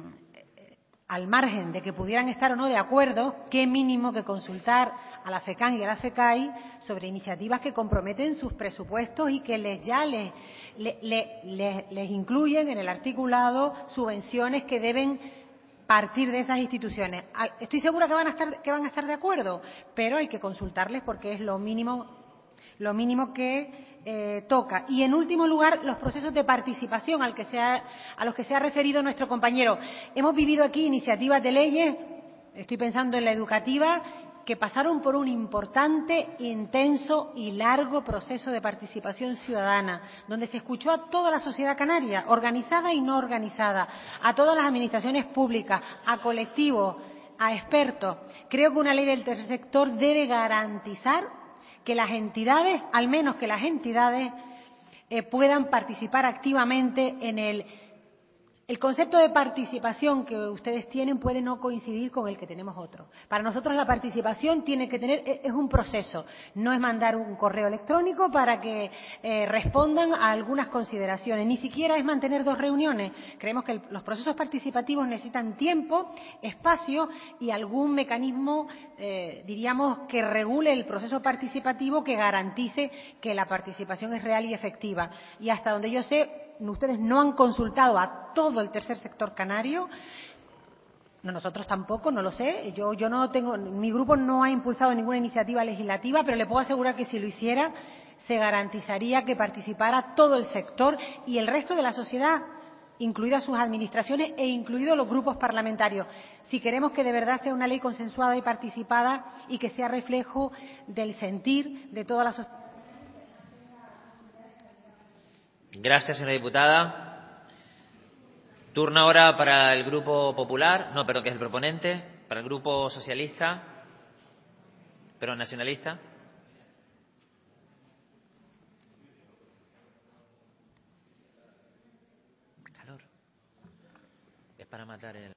[SPEAKER 7] al margen de que pudieran estar o no de acuerdo, qué mínimo que consultar a la FECAN y a la FECAI sobre iniciativas que comprometen sus presupuestos y que les ya les, les, les, les incluyen en el articulado subvenciones que deben partir de esas instituciones. Estoy segura que van a estar, que van a estar de acuerdo, pero hay que consultarles porque es lo mínimo, lo mínimo que eh, toca. Y, en último lugar, los procesos de participación al que se ha, a los que se ha referido nuestro compañero. Hemos vivido aquí iniciativas de leyes, estoy pensando en la educativa, que pasaron por un importante, intenso y largo proceso de participación ciudadana, donde se escuchó a toda la sociedad canaria, organizada y no organizada, a todas las administraciones públicas, a colectivos, a expertos. Creo que una ley del tercer sector debe garantizar que las entidades, al menos que las entidades, eh, puedan participar activamente en el El concepto de participación que ustedes tienen puede no coincidir con el que tenemos otros. Para nosotros la participación tiene que tener, es un proceso, no es mandar un correo electrónico para que eh, respondan a algunas consideraciones, ni siquiera es mantener dos reuniones. Creemos que el, los procesos participativos necesitan tiempo, espacio y algún mecanismo, eh, diríamos, que regule el proceso participativo, que garantice que la participación es real y efectiva. Y hasta donde yo sé, ustedes no han consultado a todo el tercer sector canario. No, nosotros tampoco, no lo sé. Yo, yo no tengo, mi grupo no ha impulsado ninguna iniciativa legislativa, pero le puedo asegurar que si lo hiciera, se garantizaría que participara todo el sector y el resto de la sociedad, incluidas sus administraciones e incluidos los grupos parlamentarios, si queremos que de verdad sea una ley consensuada y participada y que sea reflejo del sentir de toda la sociedad.
[SPEAKER 1] Gracias, señora diputada. Turno ahora para el Grupo Popular, no, perdón, que es el proponente, para el Grupo Socialista, perdón, Nacionalista. Calor. Es para matar el...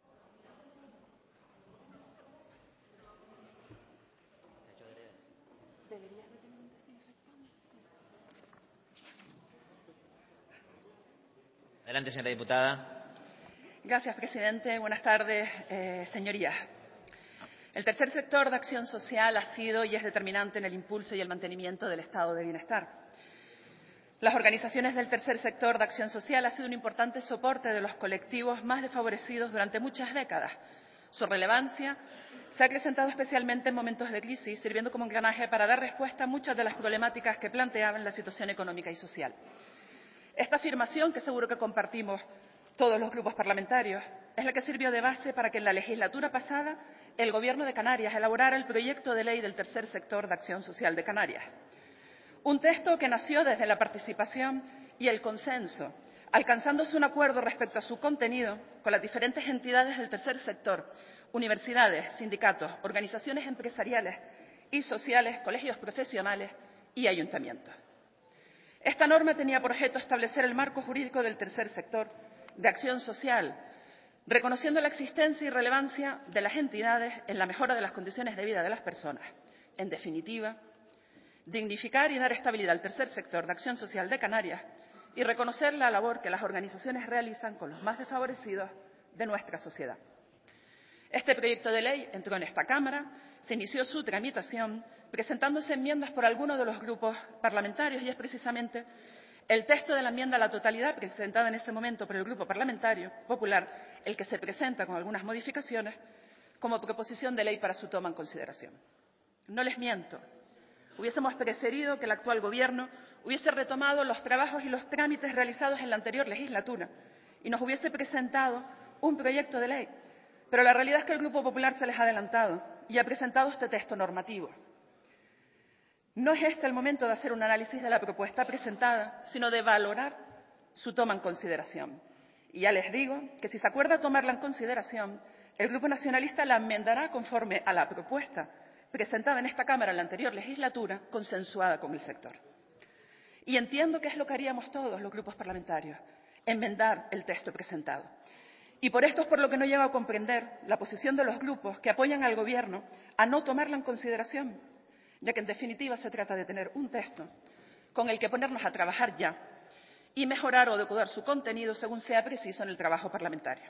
[SPEAKER 1] Adelante, señora diputada.
[SPEAKER 8] Gracias, presidente. Buenas tardes, eh, señorías. El tercer sector de acción social ha sido y es determinante en el impulso y el mantenimiento del estado de bienestar. Las organizaciones del tercer sector de acción social han sido un importante soporte de los colectivos más desfavorecidos durante muchas décadas. Su relevancia se ha acrecentado especialmente en momentos de crisis, sirviendo como engranaje para dar respuesta a muchas de las problemáticas que planteaban la situación económica y social. Esta afirmación, que seguro que compartimos todos los grupos parlamentarios, es la que sirvió de base para que en la legislatura pasada el Gobierno de Canarias elaborara el proyecto de ley del tercer sector de acción social de Canarias. Un texto que nació desde la participación y el consenso, alcanzándose un acuerdo respecto a su contenido con las diferentes entidades del tercer sector, universidades, sindicatos, organizaciones empresariales y sociales, colegios profesionales y ayuntamientos. Esta norma tenía por objeto establecer el marco jurídico del tercer sector de acción social, reconociendo la existencia y relevancia de las entidades en la mejora de las condiciones de vida de las personas. En definitiva, dignificar y dar estabilidad al tercer sector de acción social de Canarias y reconocer la labor que las organizaciones realizan con los más desfavorecidos de nuestra sociedad. Este proyecto de ley entró en esta Cámara, se inició su tramitación, presentándose enmiendas por algunos de los grupos parlamentarios y es precisamente el texto de la enmienda a la totalidad presentada en este momento por el Grupo Parlamentario Popular el que se presenta con algunas modificaciones como proposición de ley para su toma en consideración. No les miento. Hubiésemos preferido que el actual Gobierno hubiese retomado los trabajos y los trámites realizados en la anterior legislatura y nos hubiese presentado un proyecto de ley, pero la realidad es que el Grupo Popular se les ha adelantado y ha presentado este texto normativo. No es este el momento de hacer un análisis de la propuesta presentada, sino de valorar su toma en consideración. Y ya les digo que si se acuerda tomarla en consideración, el Grupo Nacionalista la enmendará conforme a la propuesta presentada en esta Cámara en la anterior legislatura, consensuada con el sector. Y entiendo que es lo que haríamos todos los grupos parlamentarios, enmendar el texto presentado. Y por esto es por lo que no llego a comprender la posición de los grupos que apoyan al Gobierno a no tomarla en consideración, ya que en definitiva se trata de tener un texto con el que ponernos a trabajar ya y mejorar o adecuar su contenido según sea preciso en el trabajo parlamentario.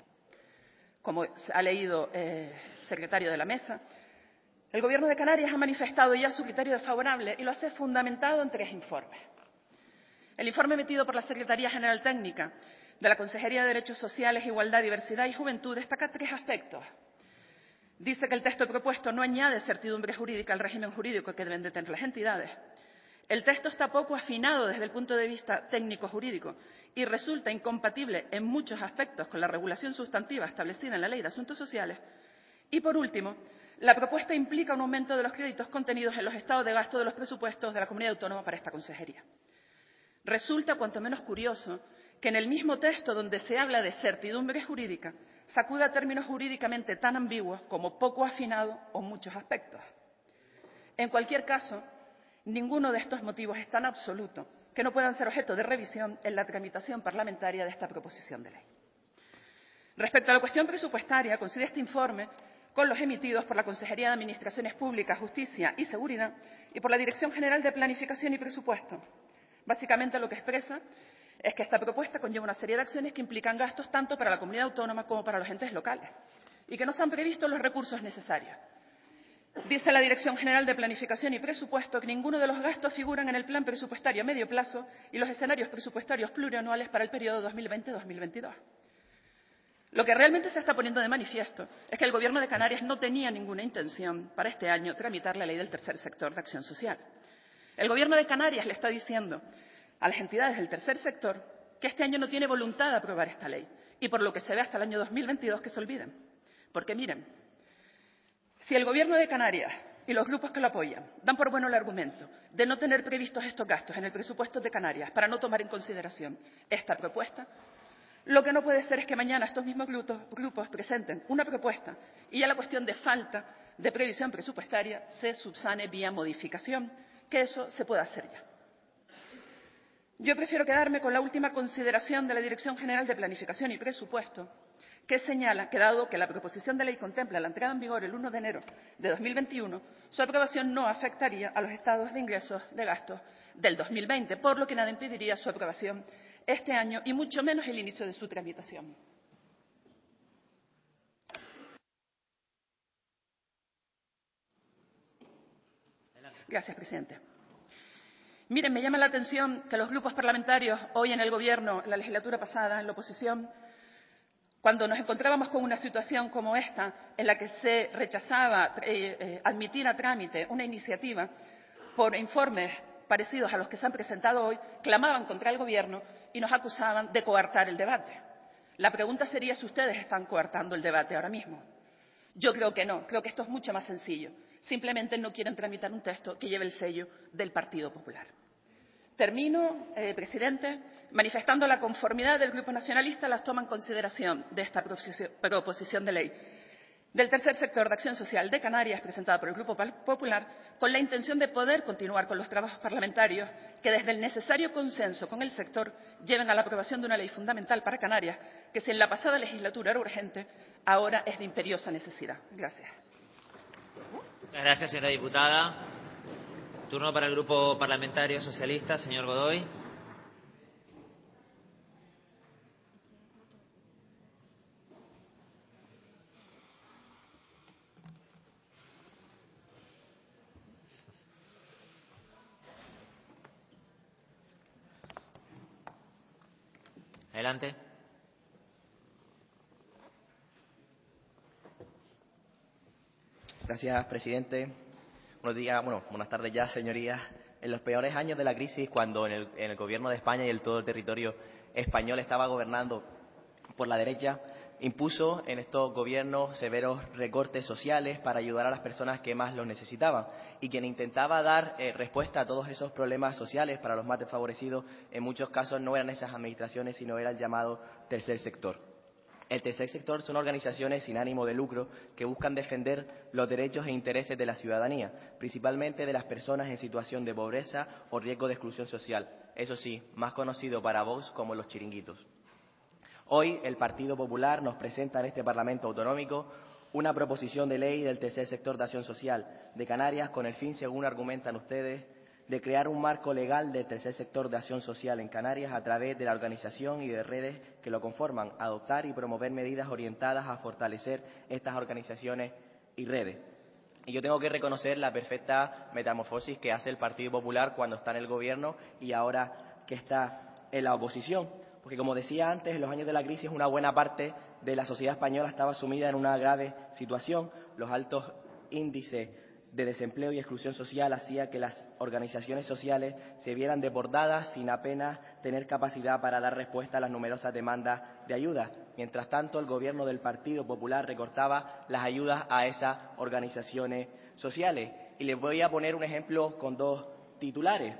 [SPEAKER 8] Como ha leído eh, el secretario de la mesa, el Gobierno de Canarias ha manifestado ya su criterio desfavorable y lo hace fundamentado en tres informes. El informe emitido por la Secretaría General Técnica de la Consejería de Derechos Sociales, Igualdad, Diversidad y Juventud destaca tres aspectos. Dice que el texto propuesto no añade certidumbre jurídica al régimen jurídico que deben de tener las entidades. El texto está poco afinado desde el punto de vista técnico-jurídico y resulta incompatible en muchos aspectos con la regulación sustantiva establecida en la Ley de Asuntos Sociales. Y, por último, la propuesta implica un aumento de los créditos contenidos en los estados de gasto de los presupuestos de la comunidad autónoma para esta consejería. Resulta cuanto menos curioso que en el mismo texto donde se habla de certidumbre jurídica se acuda a términos jurídicamente tan ambiguos como poco afinado o muchos aspectos. En cualquier caso, ninguno de estos motivos es tan absoluto que no puedan ser objeto de revisión en la tramitación parlamentaria de esta proposición de ley. Respecto a la cuestión presupuestaria, coincide este informe con los emitidos por la Consejería de Administraciones Públicas, Justicia y Seguridad y por la Dirección General de Planificación y Presupuesto. Básicamente lo que expresa es que esta propuesta conlleva una serie de acciones que implican gastos tanto para la comunidad autónoma como para los entes locales y que no se han previsto los recursos necesarios. Dice la Dirección General de Planificación y Presupuesto que ninguno de los gastos figuran en el plan presupuestario a medio plazo y los escenarios presupuestarios plurianuales para el periodo dos mil veinte a dos mil veintidós. Lo que realmente se está poniendo de manifiesto es que el Gobierno de Canarias no tenía ninguna intención para este año tramitar la ley del tercer sector de acción social. El Gobierno de Canarias le está diciendo a las entidades del tercer sector que este año no tiene voluntad de aprobar esta ley y por lo que se ve hasta el año dos mil veintidós que se olviden. Porque miren, si el Gobierno de Canarias y los grupos que lo apoyan dan por bueno el argumento de no tener previstos estos gastos en el presupuesto de Canarias para no tomar en consideración esta propuesta, lo que no puede ser es que mañana estos mismos grupos presenten una propuesta y ya la cuestión de falta de previsión presupuestaria se subsane vía modificación, que eso se puede hacer ya. Yo prefiero quedarme con la última consideración de la Dirección General de Planificación y Presupuesto, que señala que, dado que la proposición de ley contempla la entrada en vigor el uno de enero de dos mil veintiuno, su aprobación no afectaría a los estados de ingresos de gastos del dos mil veinte, por lo que nada impediría su aprobación este año y mucho menos el inicio de su tramitación. Gracias, presidente. Miren, me llama la atención que los grupos parlamentarios, hoy en el Gobierno, en la legislatura pasada, en la oposición, cuando nos encontrábamos con una situación como esta, en la que se rechazaba eh, eh, admitir a trámite una iniciativa por informes parecidos a los que se han presentado hoy, clamaban contra el Gobierno y nos acusaban de coartar el debate. La pregunta sería si ustedes están coartando el debate ahora mismo. Yo creo que no, creo que esto es mucho más sencillo. Simplemente no quieren tramitar un texto que lleve el sello del Partido Popular. Termino, eh, presidente, manifestando la conformidad del Grupo Nacionalista a la toma en consideración de esta proposición de ley del tercer sector de acción social de Canarias, presentada por el Grupo Popular, con la intención de poder continuar con los trabajos parlamentarios que, desde el necesario consenso con el sector, lleven a la aprobación de una ley fundamental para Canarias, que si en la pasada legislatura era urgente, ahora es de imperiosa necesidad. Gracias.
[SPEAKER 1] Muchas gracias, señora diputada. Turno para el Grupo Parlamentario Socialista, señor Godoy. Adelante.
[SPEAKER 9] Gracias, presidente. Buenos días, bueno, buenas tardes ya, señorías. En los peores años de la crisis, cuando en el, en el Gobierno de España y en todo el territorio español estaba gobernando por la derecha, impuso en estos gobiernos severos recortes sociales para ayudar a las personas que más los necesitaban. Y quien intentaba dar eh, respuesta a todos esos problemas sociales para los más desfavorecidos, en muchos casos no eran esas administraciones, sino era el llamado tercer sector. El tercer sector son organizaciones sin ánimo de lucro que buscan defender los derechos e intereses de la ciudadanía, principalmente de las personas en situación de pobreza o riesgo de exclusión social. Eso sí, más conocido para Vox como los chiringuitos. Hoy el Partido Popular nos presenta en este Parlamento Autonómico una proposición de ley del tercer sector de acción social de Canarias con el fin, según argumentan ustedes, de crear un marco legal del tercer sector de acción social en Canarias a través de la organización y de redes que lo conforman, adoptar y promover medidas orientadas a fortalecer estas organizaciones y redes. Y yo tengo que reconocer la perfecta metamorfosis que hace el Partido Popular cuando está en el Gobierno y ahora que está en la oposición. Porque, como decía antes, en los años de la crisis una buena parte de la sociedad española estaba sumida en una grave situación. Los altos índices de desempleo y exclusión social hacía que las organizaciones sociales se vieran desbordadas sin apenas tener capacidad para dar respuesta a las numerosas demandas de ayuda. Mientras tanto, el Gobierno del Partido Popular recortaba las ayudas a esas organizaciones sociales. Y les voy a poner un ejemplo con dos titulares.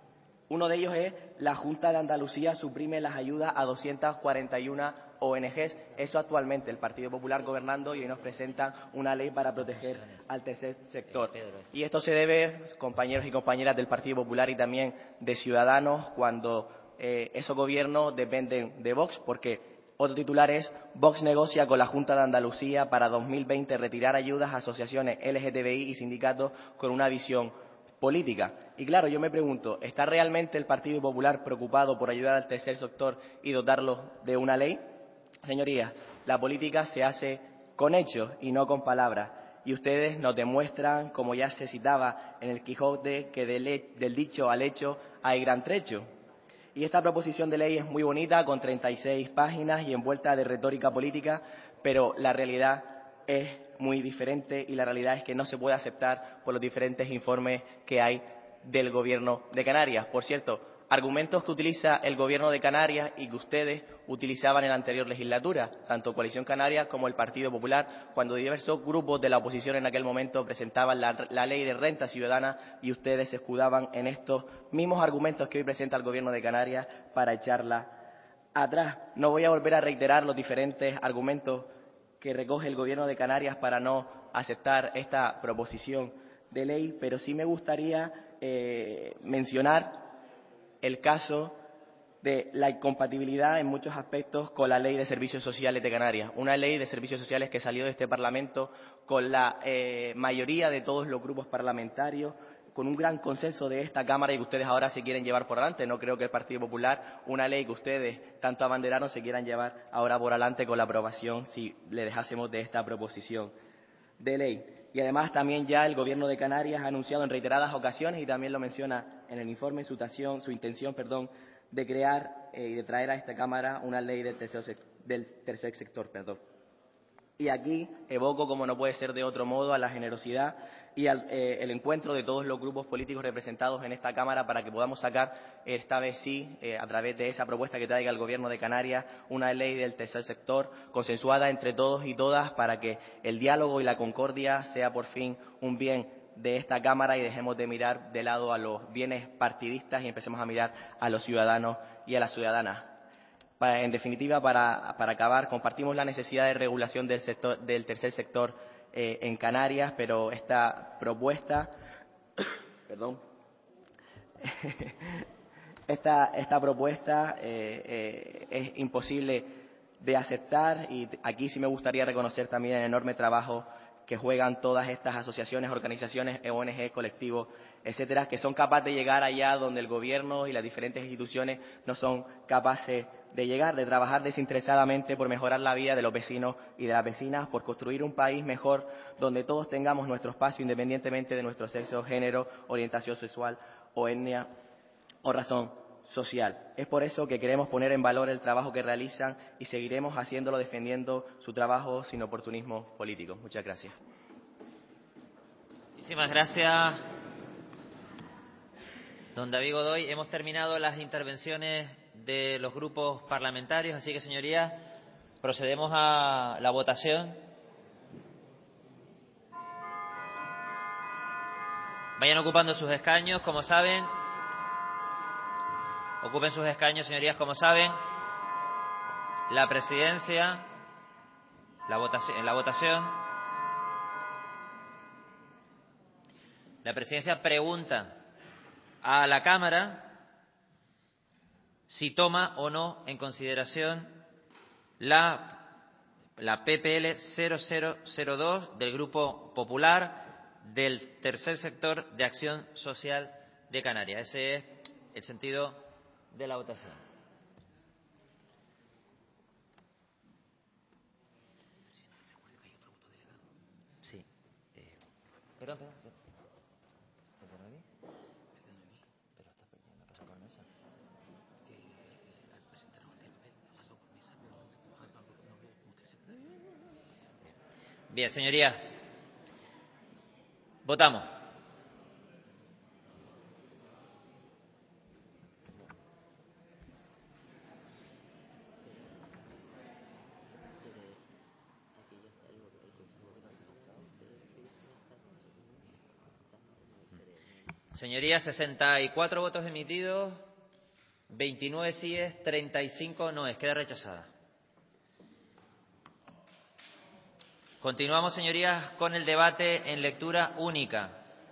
[SPEAKER 9] Uno de ellos es: la Junta de Andalucía suprime las ayudas a doscientas cuarenta y una O N Ges. Eso actualmente el Partido Popular gobernando, y hoy nos presentan una ley para proteger al tercer sector. Y esto se debe, compañeros y compañeras del Partido Popular y también de Ciudadanos, cuando eh, esos gobiernos dependen de Vox, porque otro titular es: Vox negocia con la Junta de Andalucía para dos mil veinte retirar ayudas a asociaciones L G T B I y sindicatos con una visión política. Y claro, yo me pregunto, ¿está realmente el Partido Popular preocupado por ayudar al tercer sector y dotarlo de una ley? Señorías, la política se hace con hechos y no con palabras. Y ustedes nos demuestran, como ya se citaba en el Quijote, que del, del dicho al hecho hay gran trecho. Y esta proposición de ley es muy bonita, con treinta y seis páginas y envuelta de retórica política, pero la realidad es muy diferente y la realidad es que no se puede aceptar por los diferentes informes que hay del Gobierno de Canarias. Por cierto, argumentos que utiliza el Gobierno de Canarias y que ustedes utilizaban en la anterior legislatura, tanto Coalición Canaria como el Partido Popular, cuando diversos grupos de la oposición en aquel momento presentaban la, la ley de renta ciudadana y ustedes se escudaban en estos mismos argumentos que hoy presenta el Gobierno de Canarias para echarla atrás. No voy a volver a reiterar los diferentes argumentos que recoge el Gobierno de Canarias para no aceptar esta proposición de ley, pero sí me gustaría eh, mencionar el caso de la incompatibilidad en muchos aspectos con la Ley de Servicios Sociales de Canarias, una ley de servicios sociales que salió de este Parlamento con la eh, mayoría de todos los grupos parlamentarios, con un gran consenso de esta Cámara y que ustedes ahora se quieren llevar por delante. No creo que el Partido Popular, una ley que ustedes tanto abanderaron, se quieran llevar ahora por delante con la aprobación si le dejásemos de esta proposición de ley. Y además también ya el Gobierno de Canarias ha anunciado en reiteradas ocasiones, y también lo menciona en el informe, su, tación, su intención perdón, de crear eh, y de traer a esta Cámara una ley del tercer, del tercer sector. Perdón. Y aquí evoco, como no puede ser de otro modo, a la generosidad y al eh, el encuentro de todos los grupos políticos representados en esta Cámara para que podamos sacar, esta vez sí, eh, a través de esa propuesta que traiga el Gobierno de Canarias, una ley del tercer sector consensuada entre todos y todas para que el diálogo y la concordia sea por fin un bien de esta Cámara y dejemos de mirar de lado a los bienes partidistas y empecemos a mirar a los ciudadanos y a las ciudadanas. Para, en definitiva, para, para acabar, compartimos la necesidad de regulación del, sector, del tercer sector eh, en Canarias, pero esta propuesta, perdón, esta, esta propuesta eh, eh, es imposible de aceptar y aquí sí me gustaría reconocer también el enorme trabajo que juegan todas estas asociaciones, organizaciones, O N G, colectivos, etcétera, que son capaces de llegar allá donde el Gobierno y las diferentes instituciones no son capaces de llegar, de trabajar desinteresadamente por mejorar la vida de los vecinos y de las vecinas, por construir un país mejor donde todos tengamos nuestro espacio independientemente de nuestro sexo, género, orientación sexual o etnia o razón social. Es por eso que queremos poner en valor el trabajo que realizan y seguiremos haciéndolo defendiendo su trabajo sin oportunismo político. Muchas gracias.
[SPEAKER 1] Muchísimas gracias, don David Godoy. Hemos terminado las intervenciones de los grupos parlamentarios, así que, señorías, procedemos a la votación. Vayan ocupando sus escaños, como saben. Ocupen sus escaños, señorías, como saben. La presidencia, la votación, en la votación, la presidencia pregunta a la Cámara si toma o no en consideración la, la P P L cero cero cero dos del Grupo Popular del Tercer Sector de Acción Social de Canarias. Ese es el sentido de la votación. Sí. Eh, perdón, perdón. ¿Perdón? Pero está perdiendo, pasa por mesa. Bien, señorías. Votamos. Señorías, sesenta y cuatro votos emitidos, veintinueve síes, treinta y cinco noes. Queda rechazada. Continuamos, señorías, con el debate en lectura única.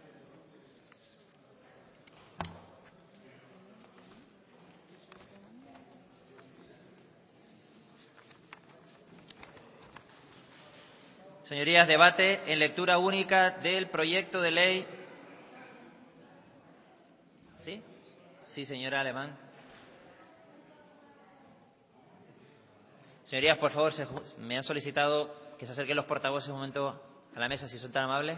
[SPEAKER 1] Señorías, debate en lectura única del proyecto de ley. ¿Sí? Sí, señora Alemán. Señorías, por favor, se, me han solicitado que se acerquen los portavoces un momento a la mesa, si son tan amables.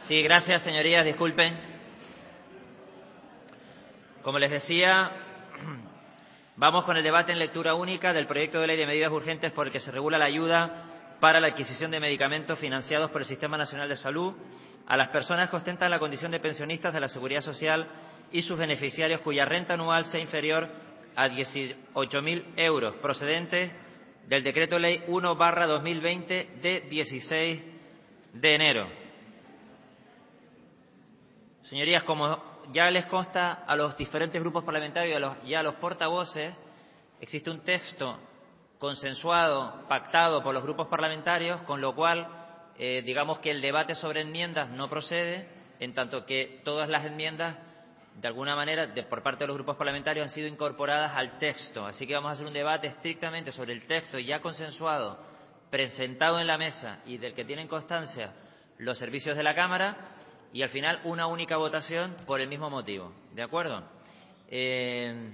[SPEAKER 1] Sí, gracias, señorías. Disculpen. Como les decía, vamos con el debate en lectura única del proyecto de ley de medidas urgentes por el que se regula la ayuda para la adquisición de medicamentos financiados por el Sistema Nacional de Salud a las personas que ostentan la condición de pensionistas de la Seguridad Social y sus beneficiarios cuya renta anual sea inferior a dieciocho mil euros, procedentes del Decreto Ley uno barra dos mil veinte de dieciséis de enero. Señorías, como ya les consta a los diferentes grupos parlamentarios y a los, y a los portavoces, existe un texto consensuado, pactado por los grupos parlamentarios, con lo cual, eh, digamos que el debate sobre enmiendas no procede, en tanto que todas las enmiendas, de alguna manera, de, por parte de los grupos parlamentarios, han sido incorporadas al texto. Así que vamos a hacer un debate estrictamente sobre el texto ya consensuado, presentado en la mesa y del que tienen constancia los servicios de la Cámara, y al final una única votación por el mismo motivo. ¿De acuerdo? Eh,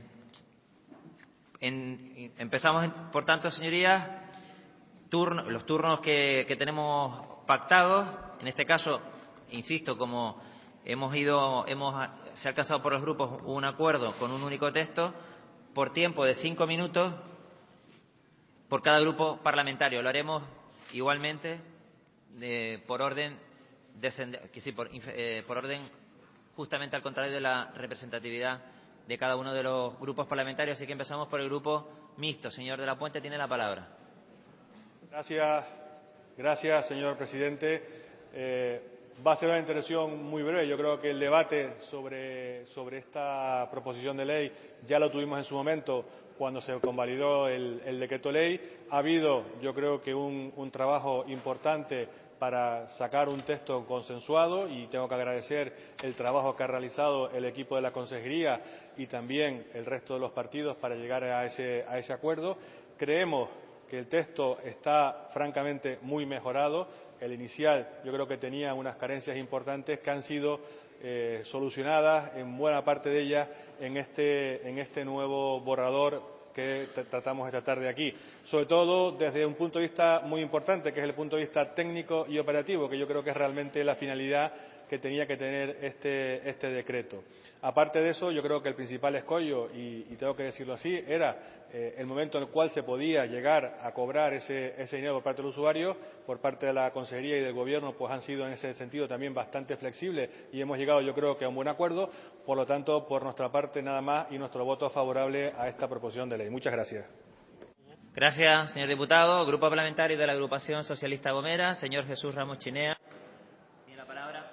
[SPEAKER 1] en, empezamos, por tanto, señorías, turno, los turnos que, que tenemos pactados. En este caso, insisto, como hemos ido, hemos, se ha alcanzado por los grupos un acuerdo con un único texto, por tiempo de cinco minutos por cada grupo parlamentario. Lo haremos igualmente eh, por orden que sí, por, eh, por orden justamente al contrario de la representatividad de cada uno de los grupos parlamentarios. Así que empezamos por el grupo mixto. Señor de la Puente, tiene la palabra.
[SPEAKER 10] Gracias, gracias señor presidente. Eh, va a ser una intervención muy breve. Yo creo que el debate sobre, sobre esta proposición de ley ya lo tuvimos en su momento cuando se convalidó el, el decreto ley. Ha habido, yo creo que un, un trabajo importante para sacar un texto consensuado, y tengo que agradecer el trabajo que ha realizado el equipo de la Consejería y también el resto de los partidos para llegar a ese, a ese acuerdo. Creemos que el texto está francamente muy mejorado. El inicial yo creo que tenía unas carencias importantes que han sido eh, solucionadas en buena parte de ellas en este, en este nuevo borrador que tratamos de tratar de aquí, sobre todo desde un punto de vista muy importante, que es el punto de vista técnico y operativo, que yo creo que es realmente la finalidad que tenía que tener este, este decreto. Aparte de eso, yo creo que el principal escollo, y, y tengo que decirlo así, era eh, el momento en el cual se podía llegar a cobrar ese, ese dinero por parte del usuario. Por parte de la Consejería y del Gobierno, pues han sido en ese sentido también bastante flexibles y hemos llegado, yo creo, que a un buen acuerdo. Por lo tanto, por nuestra parte, nada más, y nuestro voto favorable a esta proposición de ley. Muchas gracias.
[SPEAKER 1] Gracias, señor diputado. Grupo Parlamentario de la Agrupación Socialista Gomera, señor Jesús Ramos Chinea. Tiene la palabra.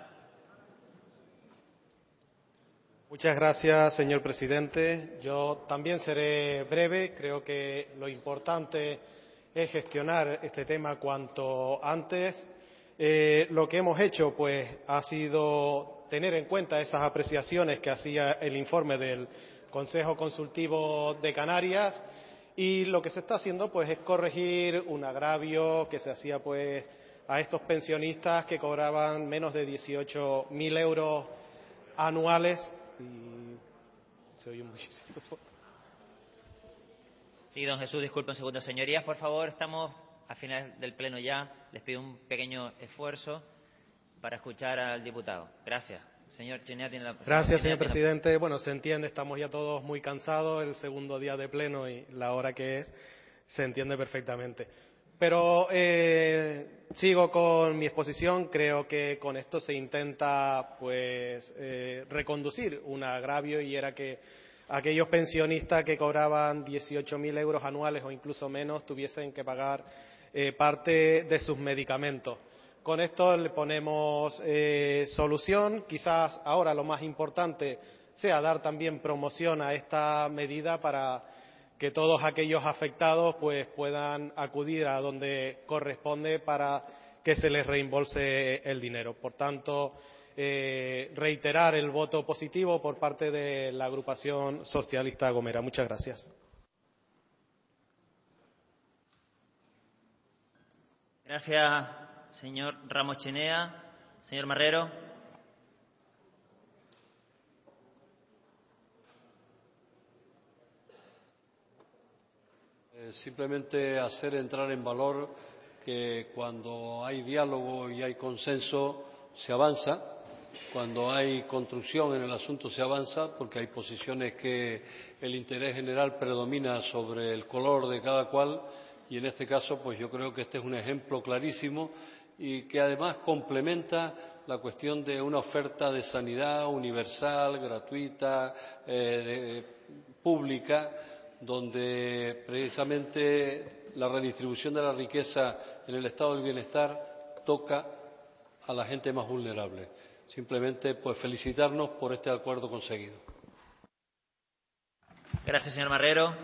[SPEAKER 11] Muchas gracias, señor presidente. Yo también seré breve. Creo que lo importante es gestionar este tema cuanto antes. Eh, lo que hemos hecho, pues, ha sido tener en cuenta esas apreciaciones que hacía el informe del Consejo Consultivo de Canarias, y lo que se está haciendo, pues, es corregir un agravio que se hacía, pues, a estos pensionistas que cobraban menos de dieciocho mil euros anuales. Y se oye muchísimo.
[SPEAKER 1] Sí, don Jesús, disculpe un segundo. Señorías, por favor, estamos a final del pleno ya. Les pido un pequeño esfuerzo para escuchar al diputado. Gracias. Señor Chinea tiene la palabra.
[SPEAKER 11] Gracias, señor presidente. Bueno, se entiende, estamos ya todos muy cansados, el segundo día de pleno y la hora que es, se entiende perfectamente. Pero eh, sigo con mi exposición. Creo que con esto se intenta, pues, eh, reconducir un agravio, y era que aquellos pensionistas que cobraban dieciocho mil euros anuales o incluso menos tuviesen que pagar eh, parte de sus medicamentos. Con esto le ponemos eh, solución. Quizás ahora lo más importante sea dar también promoción a esta medida para que todos aquellos afectados, pues, puedan acudir a donde corresponde para que se les reembolse el dinero. Por tanto, eh, reiterar el voto positivo por parte de la Agrupación Socialista Gomera. Muchas gracias.
[SPEAKER 1] Gracias, señor Ramos Chinea. Señor Marrero.
[SPEAKER 6] Eh, simplemente hacer entrar en valor que cuando hay diálogo y hay consenso se avanza. Cuando hay construcción en el asunto se avanza porque hay posiciones que el interés general predomina sobre el color de cada cual y en este caso pues yo creo que este es un ejemplo clarísimo y que además complementa la cuestión de una oferta de sanidad universal, gratuita, eh, de, pública, donde precisamente la redistribución de la riqueza en el estado del bienestar toca a la gente más vulnerable. Simplemente pues felicitarnos por este acuerdo conseguido.
[SPEAKER 1] Gracias, señor Marrero.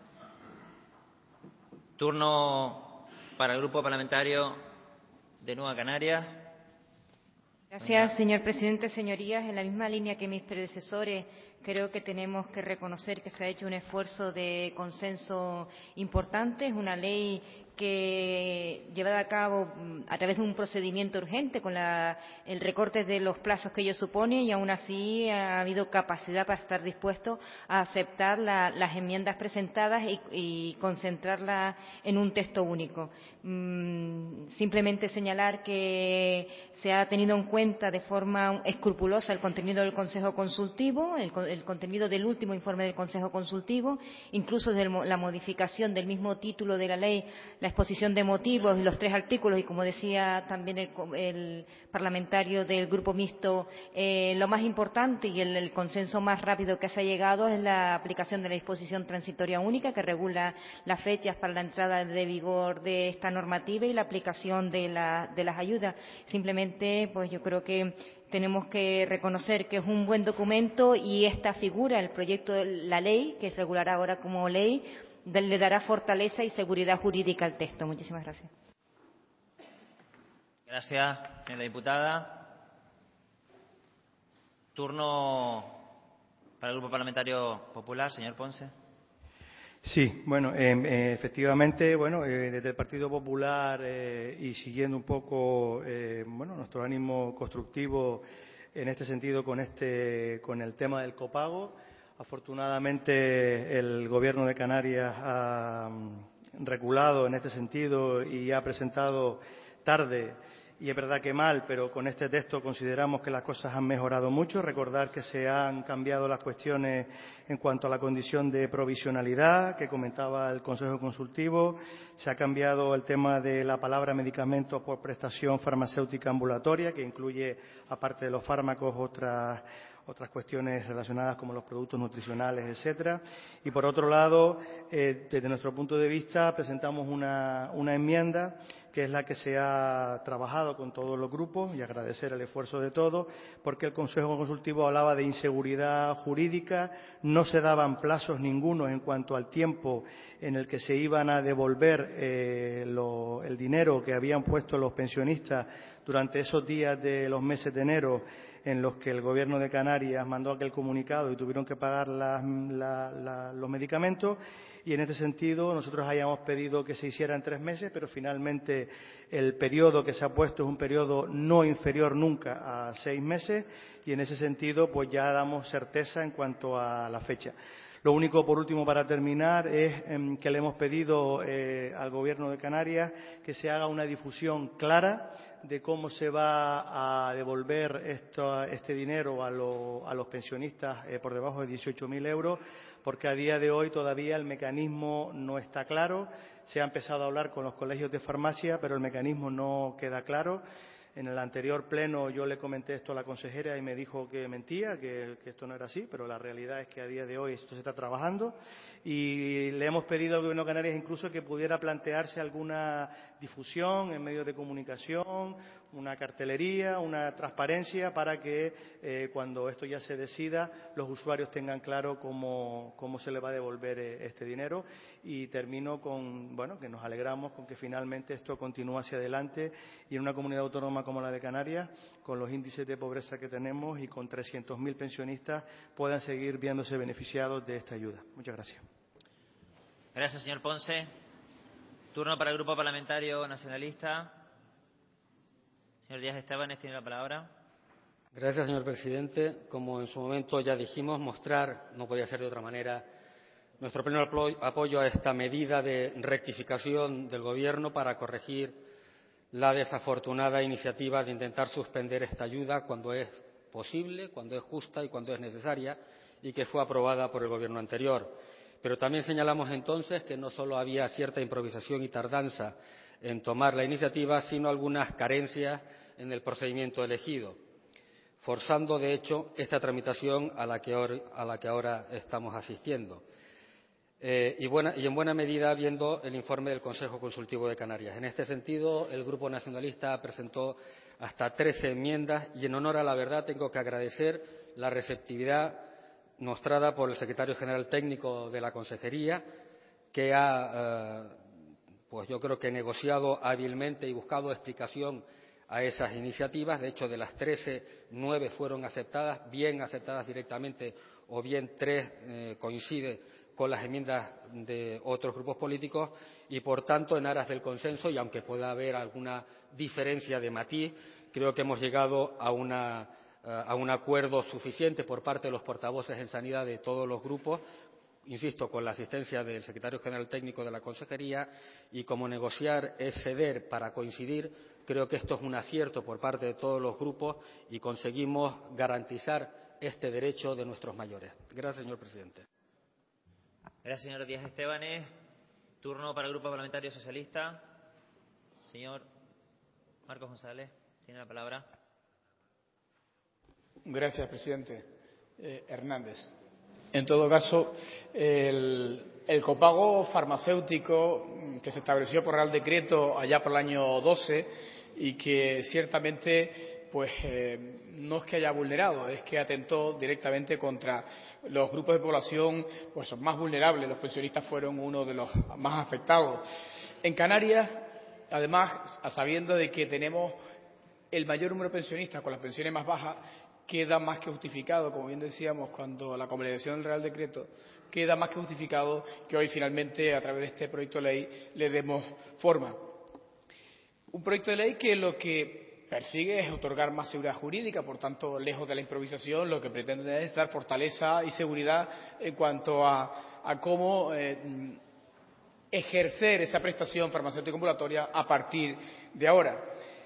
[SPEAKER 1] Turno para el Grupo Parlamentario de Nueva Canarias.
[SPEAKER 12] Gracias, señor presidente. Señorías, en la misma línea que mis predecesores, creo que tenemos que reconocer que se ha hecho un esfuerzo de consenso importante. Es una ley que llevada a cabo a través de un procedimiento urgente con la, el recorte de los plazos que ello supone y aún así ha habido capacidad para estar dispuesto a aceptar la, las enmiendas presentadas y, y concentrarlas en un texto único. Mm, simplemente señalar que se ha tenido en cuenta de forma escrupulosa el contenido del Consejo Consultivo, el, el contenido del último informe del Consejo Consultivo, incluso de la modificación del mismo título de la ley, la exposición de motivos y los tres artículos, y como decía también el, el parlamentario del Grupo Mixto, eh, lo más importante y el, el consenso más rápido que se ha llegado es la aplicación de la disposición transitoria única que regula las fechas para la entrada de vigor de esta normativa y la aplicación de, la, de las ayudas. Simplemente, pues yo creo que tenemos que reconocer que es un buen documento y esta figura, el proyecto de la ley, que se regulará ahora como ley, le dará fortaleza y seguridad jurídica al texto. Muchísimas gracias.
[SPEAKER 1] Gracias, señora diputada. Turno para el Grupo Parlamentario Popular, señor Ponce.
[SPEAKER 13] Sí, bueno, eh, eh, efectivamente, bueno, eh, desde el Partido Popular eh, y siguiendo un poco, eh, bueno, nuestro ánimo constructivo en este sentido con este, con el tema del copago. Afortunadamente, el Gobierno de Canarias ha reculado en este sentido y ha presentado tarde, y es verdad que mal, pero con este texto consideramos que las cosas han mejorado mucho. Recordar que se han cambiado las cuestiones en cuanto a la condición de provisionalidad que comentaba el Consejo Consultivo. Se ha cambiado el tema de la palabra medicamentos por prestación farmacéutica ambulatoria, que incluye, aparte de los fármacos, otras otras cuestiones relacionadas como los productos nutricionales, etcétera. Y por otro lado, eh, desde nuestro punto de vista, presentamos una, una enmienda que es la que se ha trabajado con todos los grupos, y agradecer el esfuerzo de todos, porque el Consejo Consultivo hablaba de inseguridad jurídica, no se daban plazos ninguno en cuanto al tiempo en el que se iban a devolver eh, lo, el dinero que habían puesto los pensionistas durante esos días de los meses de enero, en los que el Gobierno de Canarias mandó aquel comunicado y tuvieron que pagar la, la, la, los medicamentos. Y en este sentido nosotros hayamos pedido que se hiciera en tres meses, pero finalmente el periodo que se ha puesto es un periodo no inferior nunca a seis meses y en ese sentido pues ya damos certeza en cuanto a la fecha. Lo único, por último, para terminar, es eh, que le hemos pedido eh, al Gobierno de Canarias que se haga una difusión clara de cómo se va a devolver esto, este dinero a, lo, a los pensionistas eh, por debajo de dieciocho mil euros, porque a día de hoy todavía el mecanismo no está claro. Se ha empezado a hablar con los colegios de farmacia, pero el mecanismo no queda claro. En el anterior pleno yo le comenté esto a la consejera y me dijo que mentía, que, que esto no era así, pero la realidad es que a día de hoy esto se está trabajando y le hemos pedido al Gobierno de Canarias incluso que pudiera plantearse alguna difusión en medios de comunicación, una cartelería, una transparencia para que eh, cuando esto ya se decida los usuarios tengan claro cómo, cómo se le va a devolver eh, este dinero. Y termino con, bueno, que nos alegramos con que finalmente esto continúe hacia adelante y en una comunidad autónoma como la de Canarias, con los índices de pobreza que tenemos y con trescientos mil pensionistas, puedan seguir viéndose beneficiados de esta ayuda. Muchas gracias.
[SPEAKER 1] Gracias, señor Ponce. Turno para el Grupo Parlamentario Nacionalista. Señor Díaz Estebanes tiene la palabra.
[SPEAKER 14] Gracias, señor presidente. Como en su momento ya dijimos, mostrar, no podía ser de otra manera, nuestro pleno apoyo a esta medida de rectificación del Gobierno para corregir la desafortunada iniciativa de intentar suspender esta ayuda cuando es posible, cuando es justa y cuando es necesaria, y que fue aprobada por el Gobierno anterior. Pero también señalamos entonces que no solo había cierta improvisación y tardanza en tomar la iniciativa, sino algunas carencias en el procedimiento elegido, forzando, de hecho, esta tramitación a la que, or, a la que ahora estamos asistiendo. Eh, y, buena, y en buena medida viendo el informe del Consejo Consultivo de Canarias. En este sentido, el Grupo Nacionalista presentó hasta trece enmiendas y, en honor a la verdad, tengo que agradecer la receptividad mostrada por el secretario general técnico de la Consejería, que ha, eh, pues yo creo que negociado hábilmente y buscado explicación a esas iniciativas. De hecho, de las trece, nueve fueron aceptadas, bien aceptadas directamente o bien tres eh, coincide con las enmiendas de otros grupos políticos y, por tanto, en aras del consenso, y aunque pueda haber alguna diferencia de matiz, creo que hemos llegado a, una, a un acuerdo suficiente por parte de los portavoces en sanidad de todos los grupos, insisto, con la asistencia del secretario general técnico de la Consejería, y como negociar es ceder para coincidir, creo que esto es un acierto por parte de todos los grupos y conseguimos garantizar este derecho de nuestros mayores. Gracias, señor presidente.
[SPEAKER 1] Gracias, señor Díaz Estebanes. Turno para el Grupo Parlamentario Socialista. Señor Marcos González, tiene la palabra.
[SPEAKER 15] Gracias, presidente. Eh, Hernández. En todo caso, el, el copago farmacéutico que se estableció por Real Decreto allá por el año doce y que ciertamente pues eh, no es que haya vulnerado, es que atentó directamente contra los grupos de población pues más vulnerables. Los pensionistas fueron uno de los más afectados. En Canarias, además, a sabiendo de que tenemos el mayor número de pensionistas con las pensiones más bajas, queda más que justificado, como bien decíamos, cuando la convalidación del Real Decreto, queda más que justificado que hoy finalmente, a través de este proyecto de ley, le demos forma. Un proyecto de ley que lo que persigue es otorgar más seguridad jurídica, por tanto, lejos de la improvisación, lo que pretende es dar fortaleza y seguridad en cuanto a, a cómo eh, ejercer esa prestación farmacéutica ambulatoria a partir de ahora.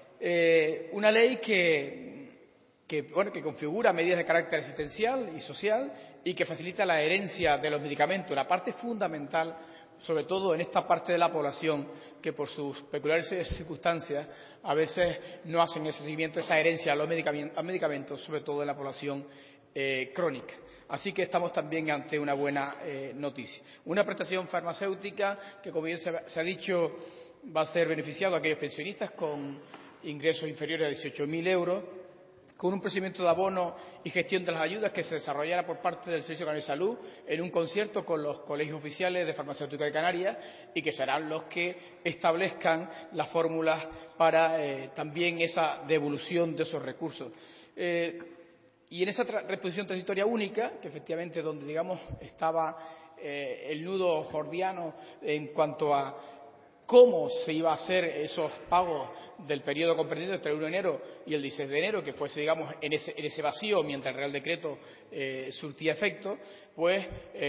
[SPEAKER 15] Eh, una ley que, que, bueno, que configura medidas de carácter asistencial y social y que facilita la herencia de los medicamentos, la parte fundamental, sobre todo en esta parte de la población que por sus peculiares circunstancias a veces no hacen ese seguimiento, esa herencia a los medicamentos, a medicamentos sobre todo en la población eh, crónica. Así que estamos también ante una buena eh, noticia. Una prestación farmacéutica que, como bien se, se ha dicho, va a ser beneficiado a aquellos pensionistas con ingresos inferiores a dieciocho mil euros, con un procedimiento de abono y gestión de las ayudas que se desarrollará por parte del Servicio Canario de Salud en un concierto con los colegios oficiales de farmacéutica de Canarias y que serán los que establezcan las fórmulas para eh, también esa devolución de esos recursos. Eh, y en esa tra- reposición transitoria única, que efectivamente donde digamos estaba eh, el nudo gordiano en cuanto a cómo se iba a hacer esos pagos del periodo comprendido entre el uno de enero y el dieciséis de enero, que fuese, digamos, en ese, en ese vacío mientras el Real Decreto eh, surtía efecto, pues,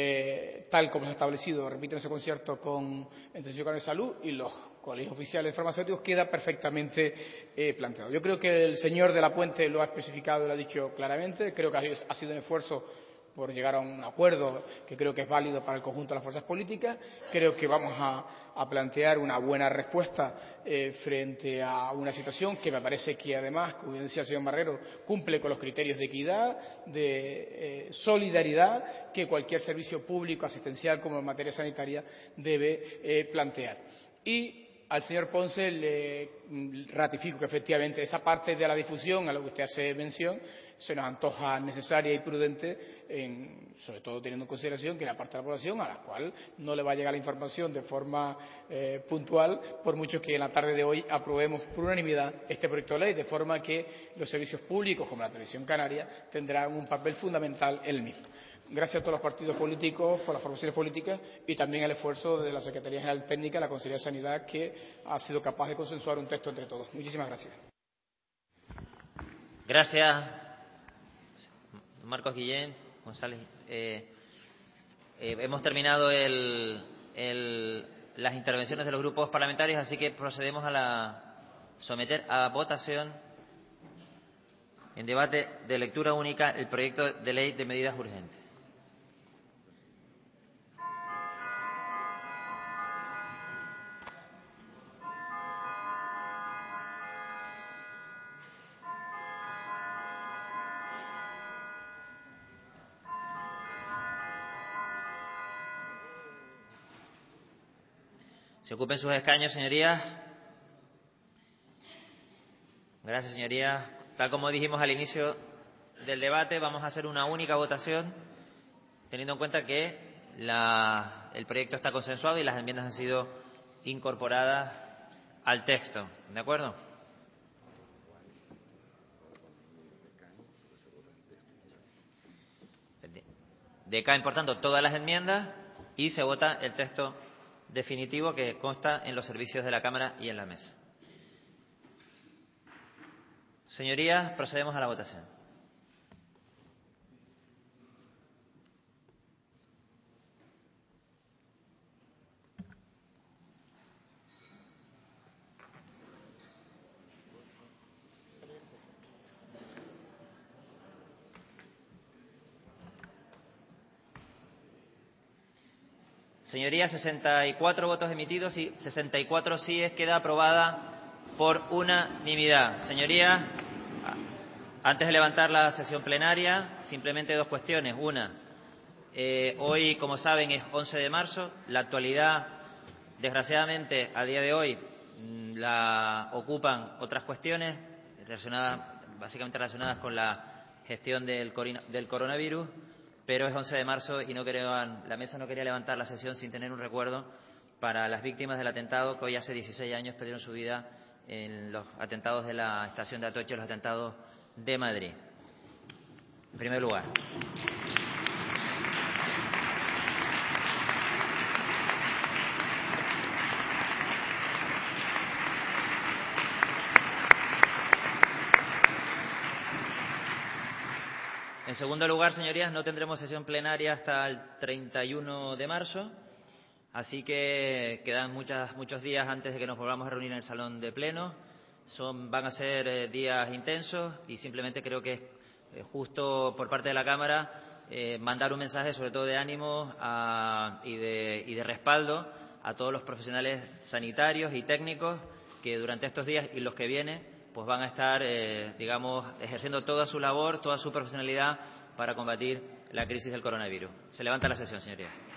[SPEAKER 15] eh, tal como se ha establecido, repito, en ese concierto con el Servicio Canario de Salud y los colegios oficiales farmacéuticos, queda perfectamente eh, planteado. Yo creo que el señor de la Puente lo ha especificado y lo ha dicho claramente. Creo que ha sido un esfuerzo por llegar a un acuerdo que creo que es válido para el conjunto de las fuerzas políticas. Creo que vamos a, a plantear una buena respuesta eh, frente a una situación que me parece que, además, como decía el señor Marrero, cumple con los criterios de equidad, de eh, solidaridad que cualquier servicio público asistencial, como en materia sanitaria, debe eh, plantear. Y al señor Ponce le ratifico que efectivamente esa parte de la difusión a la que usted hace mención se nos antoja necesaria y prudente, en, sobre todo teniendo en consideración que hay una parte de la población a la cual no le va a llegar la información de forma eh, puntual, por mucho que en la tarde de hoy aprobemos por unanimidad este proyecto de ley, de forma que los servicios públicos, como la Televisión Canaria, tendrán un papel fundamental en el mismo. Gracias a todos los partidos políticos por las formaciones políticas y también al esfuerzo de la Secretaría General Técnica y la Consejería de Sanidad, que ha sido capaz de consensuar un texto entre todos. Muchísimas gracias.
[SPEAKER 1] Gracias, Marcos Guillén, González. Eh, eh, hemos terminado el, el, las intervenciones de los grupos parlamentarios, así que procedemos a la someter a votación En debate de lectura única el proyecto de ley de medidas urgentes. Se ocupen sus escaños, señorías. Gracias, señorías. Tal como dijimos al inicio del debate, vamos a hacer una única votación, teniendo en cuenta que la, el proyecto está consensuado y las enmiendas han sido incorporadas al texto. ¿De acuerdo? Decaen, por tanto, todas las enmiendas y se vota el texto definitivo que consta en los servicios de la Cámara y en la mesa. Señorías, procedemos a la votación. Señorías, sesenta y cuatro votos emitidos y sesenta y cuatro síes. Queda aprobada por unanimidad. Señorías, antes de levantar la sesión plenaria, simplemente dos cuestiones. Una, eh, hoy, como saben, es once de marzo. La actualidad, desgraciadamente, a día de hoy, la ocupan otras cuestiones relacionadas, básicamente relacionadas con la gestión del, del coronavirus. Pero es once de marzo y no querían, la mesa no quería levantar la sesión sin tener un recuerdo para las víctimas del atentado que hoy hace dieciséis años perdieron su vida en los atentados de la estación de Atocha, los atentados de Madrid. En primer lugar. En segundo lugar, señorías, no tendremos sesión plenaria hasta el treinta y uno de marzo, así que quedan muchas, muchos días antes de que nos volvamos a reunir en el salón de pleno. Son, van a ser eh, días intensos y simplemente creo que es eh, justo por parte de la Cámara eh, mandar un mensaje sobre todo de ánimo a, y, de, y de respaldo a todos los profesionales sanitarios y técnicos que durante estos días y los que vienen pues van a estar, eh, digamos, ejerciendo toda su labor, toda su profesionalidad para combatir la crisis del coronavirus. Se levanta la sesión, señorías.